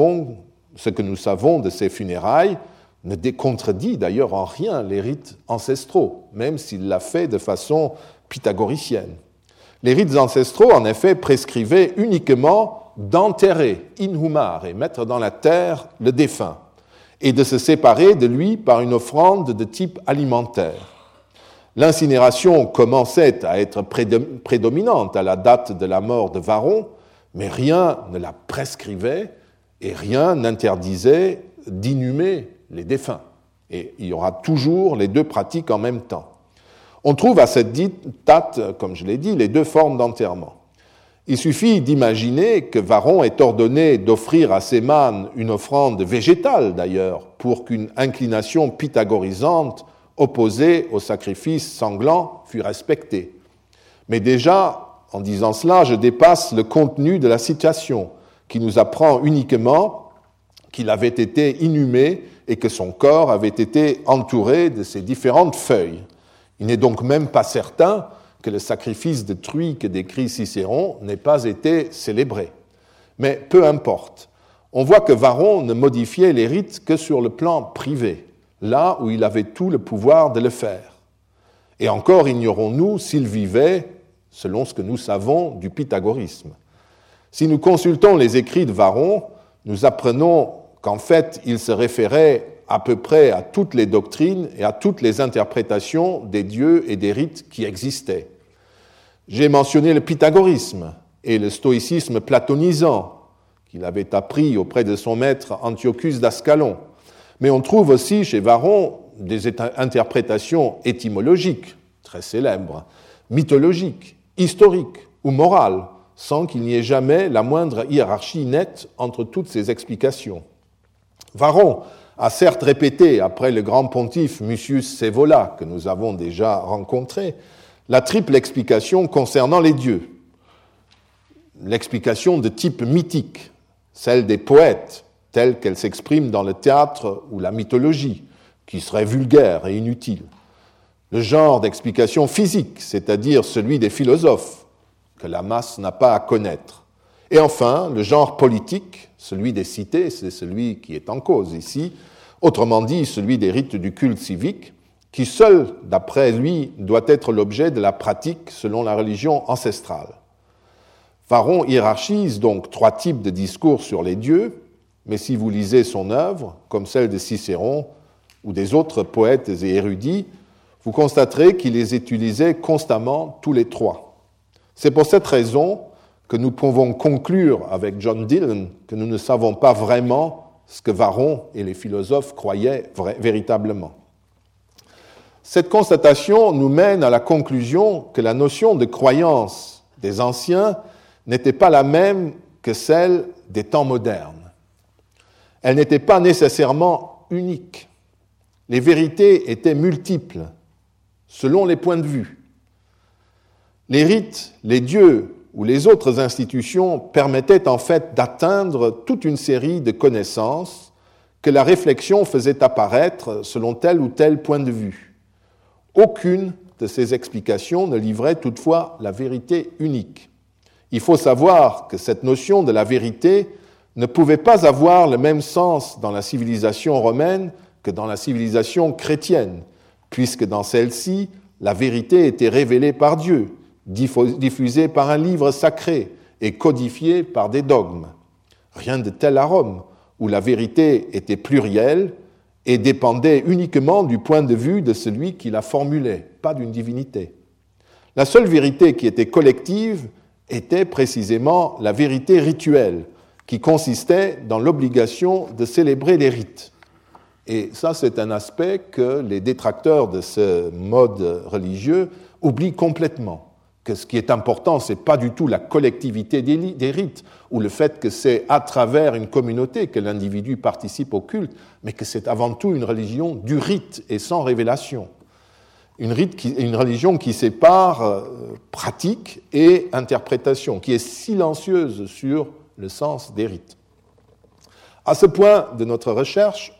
ce que nous savons de ses funérailles ne contredit d'ailleurs en rien les rites ancestraux, même s'il l'a fait de façon pythagoricienne. Les rites ancestraux, en effet, prescrivaient uniquement d'enterrer, inhumare, et mettre dans la terre le défunt, et de se séparer de lui par une offrande de type alimentaire. L'incinération commençait à être prédominante à la date de la mort de Varron, mais rien ne la prescrivait et rien n'interdisait d'inhumer les défunts. Et il y aura toujours les deux pratiques en même temps. On trouve à cette date, comme je l'ai dit, les deux formes d'enterrement. Il suffit d'imaginer que Varron est ordonné d'offrir à ses mânes une offrande végétale d'ailleurs, pour qu'une inclination pythagorisante opposée au sacrifice sanglant fût respectée. Mais déjà, en disant cela, je dépasse le contenu de la citation, qui nous apprend uniquement qu'il avait été inhumé et que son corps avait été entouré de ces différentes feuilles. Il n'est donc même pas certain que le sacrifice de truie que décrit Cicéron n'ait pas été célébré. Mais peu importe. On voit que Varron ne modifiait les rites que sur le plan privé, là où il avait tout le pouvoir de le faire. Et encore ignorons-nous s'il vivait, selon ce que nous savons, du pythagorisme. Si nous consultons les écrits de Varron, nous apprenons qu'en fait, il se référait à peu près à toutes les doctrines et à toutes les interprétations des dieux et des rites qui existaient. J'ai mentionné le pythagorisme et le stoïcisme platonisant, qu'il avait appris auprès de son maître Antiochus d'Ascalon. Mais on trouve aussi chez Varron des interprétations étymologiques, très célèbres, mythologiques, historiques ou morales, sans qu'il n'y ait jamais la moindre hiérarchie nette entre toutes ces explications. Varron a certes répété, après le grand pontife Mucius Scaevola, que nous avons déjà rencontré, la triple explication concernant les dieux. L'explication de type mythique, celle des poètes, telle qu'elle s'exprime dans le théâtre ou la mythologie, qui serait vulgaire et inutile. Le genre d'explication physique, c'est-à-dire celui des philosophes, que la masse n'a pas à connaître. Et enfin, le genre politique, celui des cités, c'est celui qui est en cause ici, autrement dit celui des rites du culte civique, qui seul, d'après lui, doit être l'objet de la pratique selon la religion ancestrale. Varron hiérarchise donc 3 types de discours sur les dieux, mais si vous lisez son œuvre, comme celle de Cicéron ou des autres poètes et érudits, vous constaterez qu'il les utilisait constamment tous les 3. C'est pour cette raison que nous pouvons conclure avec John Dillon que nous ne savons pas vraiment ce que Varron et les philosophes croyaient véritablement. Cette constatation nous mène à la conclusion que la notion de croyance des anciens n'était pas la même que celle des temps modernes. Elle n'était pas nécessairement unique. Les vérités étaient multiples, selon les points de vue. Les rites, les dieux ou les autres institutions permettaient en fait d'atteindre toute une série de connaissances que la réflexion faisait apparaître selon tel ou tel point de vue. Aucune de ces explications ne livrait toutefois la vérité unique. Il faut savoir que cette notion de la vérité ne pouvait pas avoir le même sens dans la civilisation romaine que dans la civilisation chrétienne, puisque dans celle-ci, la vérité était révélée par Dieu, diffusée par un livre sacré et codifiée par des dogmes. Rien de tel à Rome, où la vérité était plurielle et dépendait uniquement du point de vue de celui qui la formulait, pas d'une divinité. La seule vérité qui était collective était précisément la vérité rituelle, qui consistait dans l'obligation de célébrer les rites. Et ça, c'est un aspect que les détracteurs de ce mode religieux oublient complètement. Que ce qui est important, ce n'est pas du tout la collectivité des rites, ou le fait que c'est à travers une communauté que l'individu participe au culte, mais que c'est avant tout une religion du rite et sans révélation. Une religion qui sépare pratique et interprétation, qui est silencieuse sur le sens des rites. À ce point de notre recherche,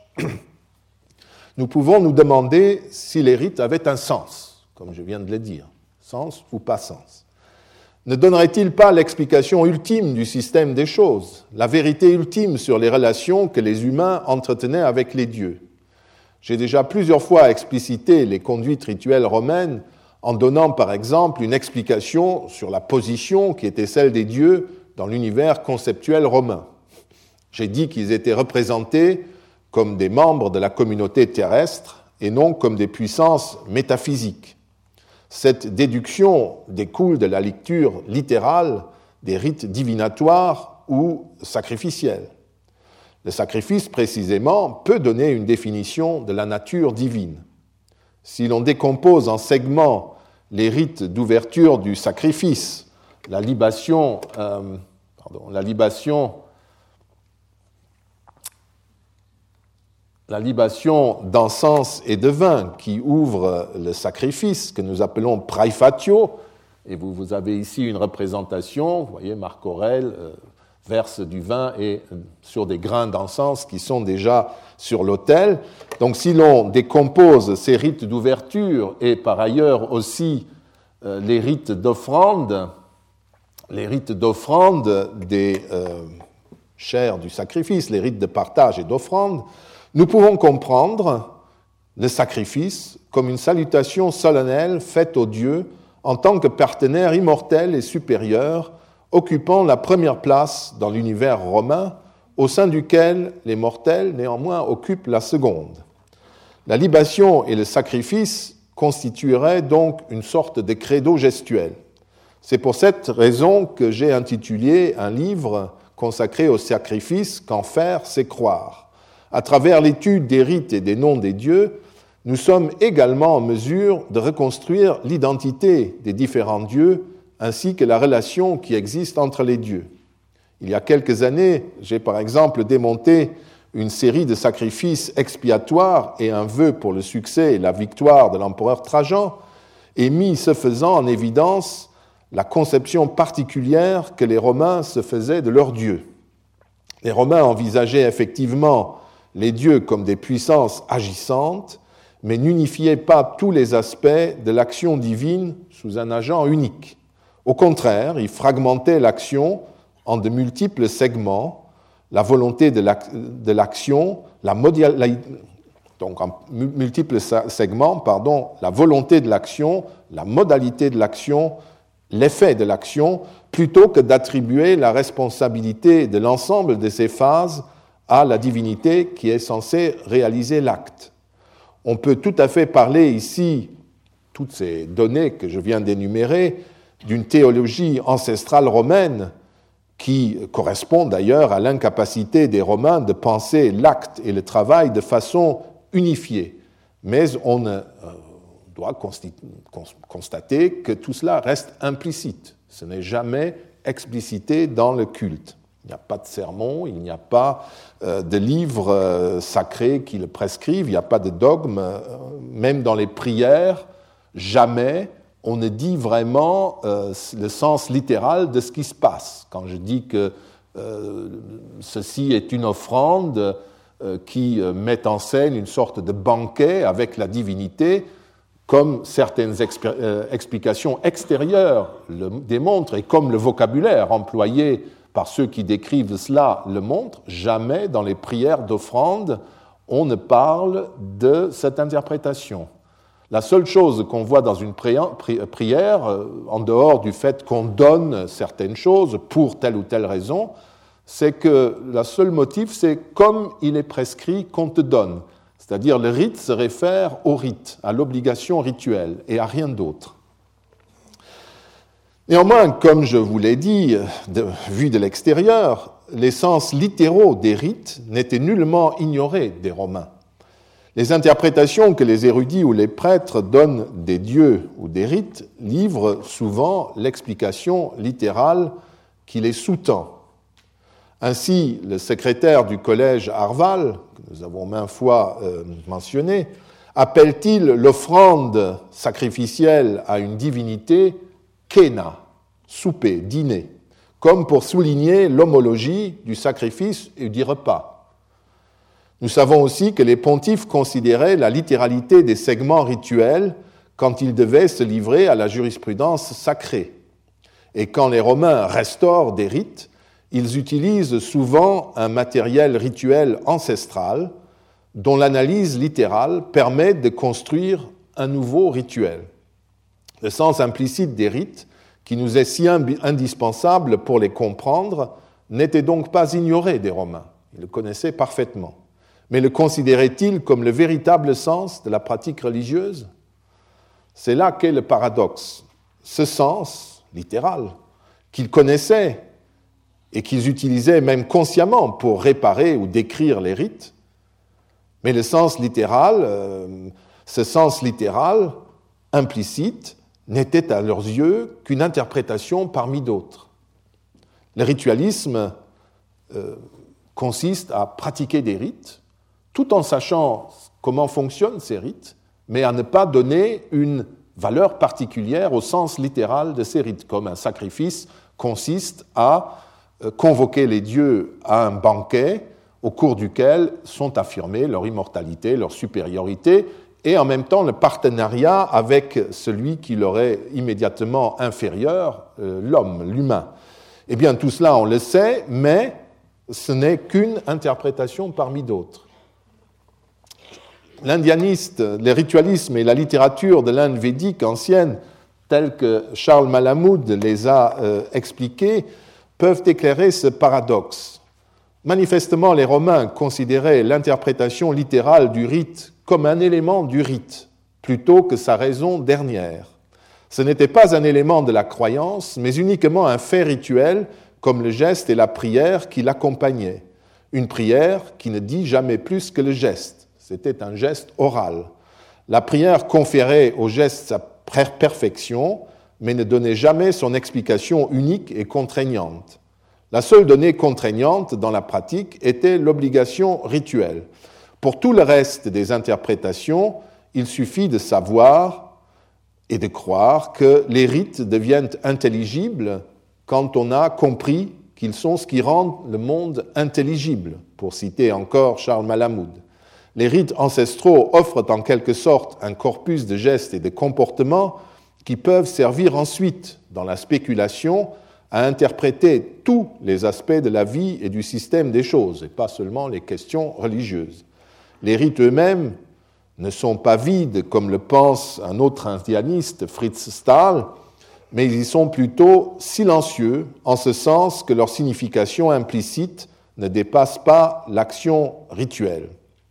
nous pouvons nous demander si les rites avaient un sens, comme je viens de le dire, sens ou pas sens. Ne donnerait-il pas l'explication ultime du système des choses, la vérité ultime sur les relations que les humains entretenaient avec les dieux ? J'ai déjà plusieurs fois explicité les conduites rituelles romaines en donnant par exemple une explication sur la position qui était celle des dieux dans l'univers conceptuel romain. J'ai dit qu'ils étaient représentés comme des membres de la communauté terrestre et non comme des puissances métaphysiques. Cette déduction découle de la lecture littérale des rites divinatoires ou sacrificiels. Le sacrifice, précisément, peut donner une définition de la nature divine. Si l'on décompose en segments les rites d'ouverture du sacrifice, la libation d'encens et de vin qui ouvre le sacrifice, que nous appelons praefatio, et vous avez ici une représentation, vous voyez, Marc Aurèle verse du vin et sur des grains d'encens qui sont déjà sur l'autel. Donc si l'on décompose ces rites d'ouverture et par ailleurs aussi les rites d'offrande des chairs du sacrifice, les rites de partage et d'offrande, nous pouvons comprendre le sacrifice comme une salutation solennelle faite aux dieux en tant que partenaire immortel et supérieur, occupant la première place dans l'univers romain, au sein duquel les mortels, néanmoins, occupent la seconde. La libation et le sacrifice constitueraient donc une sorte de credo gestuel. C'est pour cette raison que j'ai intitulé un livre consacré au sacrifice « Qu'en faire, c'est croire ». À travers l'étude des rites et des noms des dieux, nous sommes également en mesure de reconstruire l'identité des différents dieux ainsi que la relation qui existe entre les dieux. Il y a quelques années, j'ai par exemple démonté une série de sacrifices expiatoires et un vœu pour le succès et la victoire de l'empereur Trajan, et mis ce faisant en évidence la conception particulière que les Romains se faisaient de leurs dieux. Les Romains envisageaient effectivement les dieux comme des puissances agissantes, mais n'unifiaient pas tous les aspects de l'action divine sous un agent unique. Au contraire, ils fragmentaient l'action en de multiples segments, la volonté de l'action, la volonté de l'action, la modalité de l'action, l'effet de l'action, plutôt que d'attribuer la responsabilité de l'ensemble de ces phases à la divinité qui est censée réaliser l'acte. On peut tout à fait parler ici, toutes ces données que je viens d'énumérer, d'une théologie ancestrale romaine qui correspond d'ailleurs à l'incapacité des Romains de penser l'acte et le travail de façon unifiée. Mais on doit constater que tout cela reste implicite. Ce n'est jamais explicité dans le culte. Il n'y a pas de sermon, il n'y a pas de livres sacrés qui le prescrivent, il n'y a pas de dogme, même dans les prières, jamais on ne dit vraiment le sens littéral de ce qui se passe. Quand je dis que ceci est une offrande qui met en scène une sorte de banquet avec la divinité, comme certaines explications extérieures le démontrent, et comme le vocabulaire employé par ceux qui décrivent cela le montre, jamais dans les prières d'offrande on ne parle de cette interprétation. La seule chose qu'on voit dans une prière, en dehors du fait qu'on donne certaines choses pour telle ou telle raison, c'est que le seul motif, c'est comme il est prescrit qu'on te donne. C'est-à-dire le rite se réfère au rite, à l'obligation rituelle, et à rien d'autre. Néanmoins, comme je vous l'ai dit, vu de l'extérieur, les sens littéraux des rites n'étaient nullement ignorés des Romains. Les interprétations que les érudits ou les prêtres donnent des dieux ou des rites livrent souvent l'explication littérale qui les sous-tend. Ainsi, le secrétaire du collège Arval, que nous avons maintes fois mentionné, appelle-t-il l'offrande sacrificielle à une divinité kena, souper, dîner, comme pour souligner l'homologie du sacrifice et du repas. Nous savons aussi que les pontifes considéraient la littéralité des segments rituels quand ils devaient se livrer à la jurisprudence sacrée. Et quand les Romains restaurent des rites, ils utilisent souvent un matériel rituel ancestral dont l'analyse littérale permet de construire un nouveau rituel. Le sens implicite des rites, qui nous est si indispensable pour les comprendre, n'était donc pas ignoré des Romains. Ils le connaissaient parfaitement. Mais le considéraient-ils comme le véritable sens de la pratique religieuse ? C'est là qu'est le paradoxe. Ce sens littéral qu'ils connaissaient et qu'ils utilisaient même consciemment pour réparer ou décrire les rites, mais le sens littéral, ce sens littéral implicite, n'était à leurs yeux qu'une interprétation parmi d'autres. Le ritualisme consiste à pratiquer des rites, tout en sachant comment fonctionnent ces rites, mais à ne pas donner une valeur particulière au sens littéral de ces rites, comme un sacrifice consiste à convoquer les dieux à un banquet au cours duquel sont affirmées leur immortalité, leur supériorité, et en même temps le partenariat avec celui qui leur est immédiatement inférieur, l'homme, l'humain. Eh bien, tout cela, on le sait, mais ce n'est qu'une interprétation parmi d'autres. Le ritualisme et la littérature de l'Inde védique ancienne, telle que Charles Malamud les a expliquées, peuvent éclairer ce paradoxe. Manifestement, les Romains considéraient l'interprétation littérale du rite comme un élément du rite, plutôt que sa raison dernière. Ce n'était pas un élément de la croyance, mais uniquement un fait rituel, comme le geste et la prière qui l'accompagnaient. Une prière qui ne dit jamais plus que le geste. C'était un geste oral. La prière conférait au geste sa perfection, mais ne donnait jamais son explication unique et contraignante. La seule donnée contraignante dans la pratique était l'obligation rituelle. Pour tout le reste des interprétations, il suffit de savoir et de croire que les rites deviennent intelligibles quand on a compris qu'ils sont ce qui rend le monde intelligible, pour citer encore Charles Malamud. Les rites ancestraux offrent en quelque sorte un corpus de gestes et de comportements qui peuvent servir ensuite, dans la spéculation, à interpréter tous les aspects de la vie et du système des choses, et pas seulement les questions religieuses. Les rites eux-mêmes ne sont pas vides, comme le pense un autre indianiste, Fritz Stahl, mais ils sont plutôt silencieux, en ce sens que leur signification implicite ne dépasse pas l'action rituelle.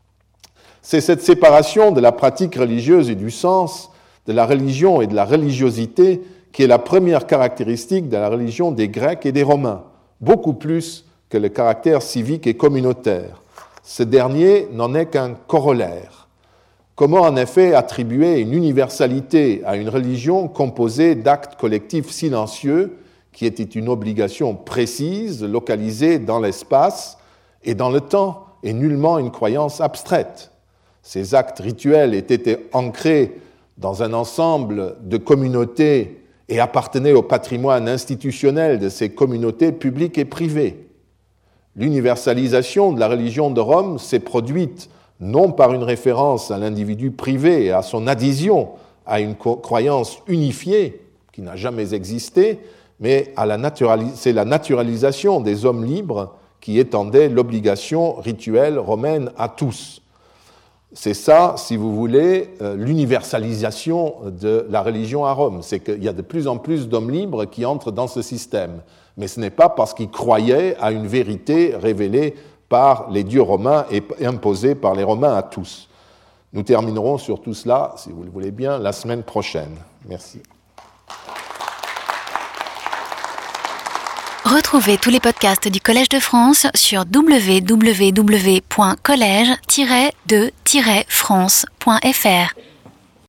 C'est cette séparation de la pratique religieuse et du sens, de la religion et de la religiosité, qui est la première caractéristique de la religion des Grecs et des Romains, beaucoup plus que le caractère civique et communautaire. Ce dernier n'en est qu'un corollaire. Comment en effet attribuer une universalité à une religion composée d'actes collectifs silencieux, qui était une obligation précise, localisée dans l'espace et dans le temps, et nullement une croyance abstraite? Ces actes rituels étaient ancrés dans un ensemble de communautés et appartenaient au patrimoine institutionnel de ces communautés publiques et privées. L'universalisation de la religion de Rome s'est produite non par une référence à l'individu privé et à son adhésion à une croyance unifiée qui n'a jamais existé, mais c'est la naturalisation des hommes libres qui étendait l'obligation rituelle romaine à tous. C'est ça, si vous voulez, l'universalisation de la religion à Rome. C'est qu'il y a de plus en plus d'hommes libres qui entrent dans ce système. Mais ce n'est pas parce qu'ils croyaient à une vérité révélée par les dieux romains et imposée par les Romains à tous. Nous terminerons sur tout cela, si vous le voulez bien, la semaine prochaine. Merci. Retrouvez tous les podcasts du Collège de France sur www.collège-de-france.fr.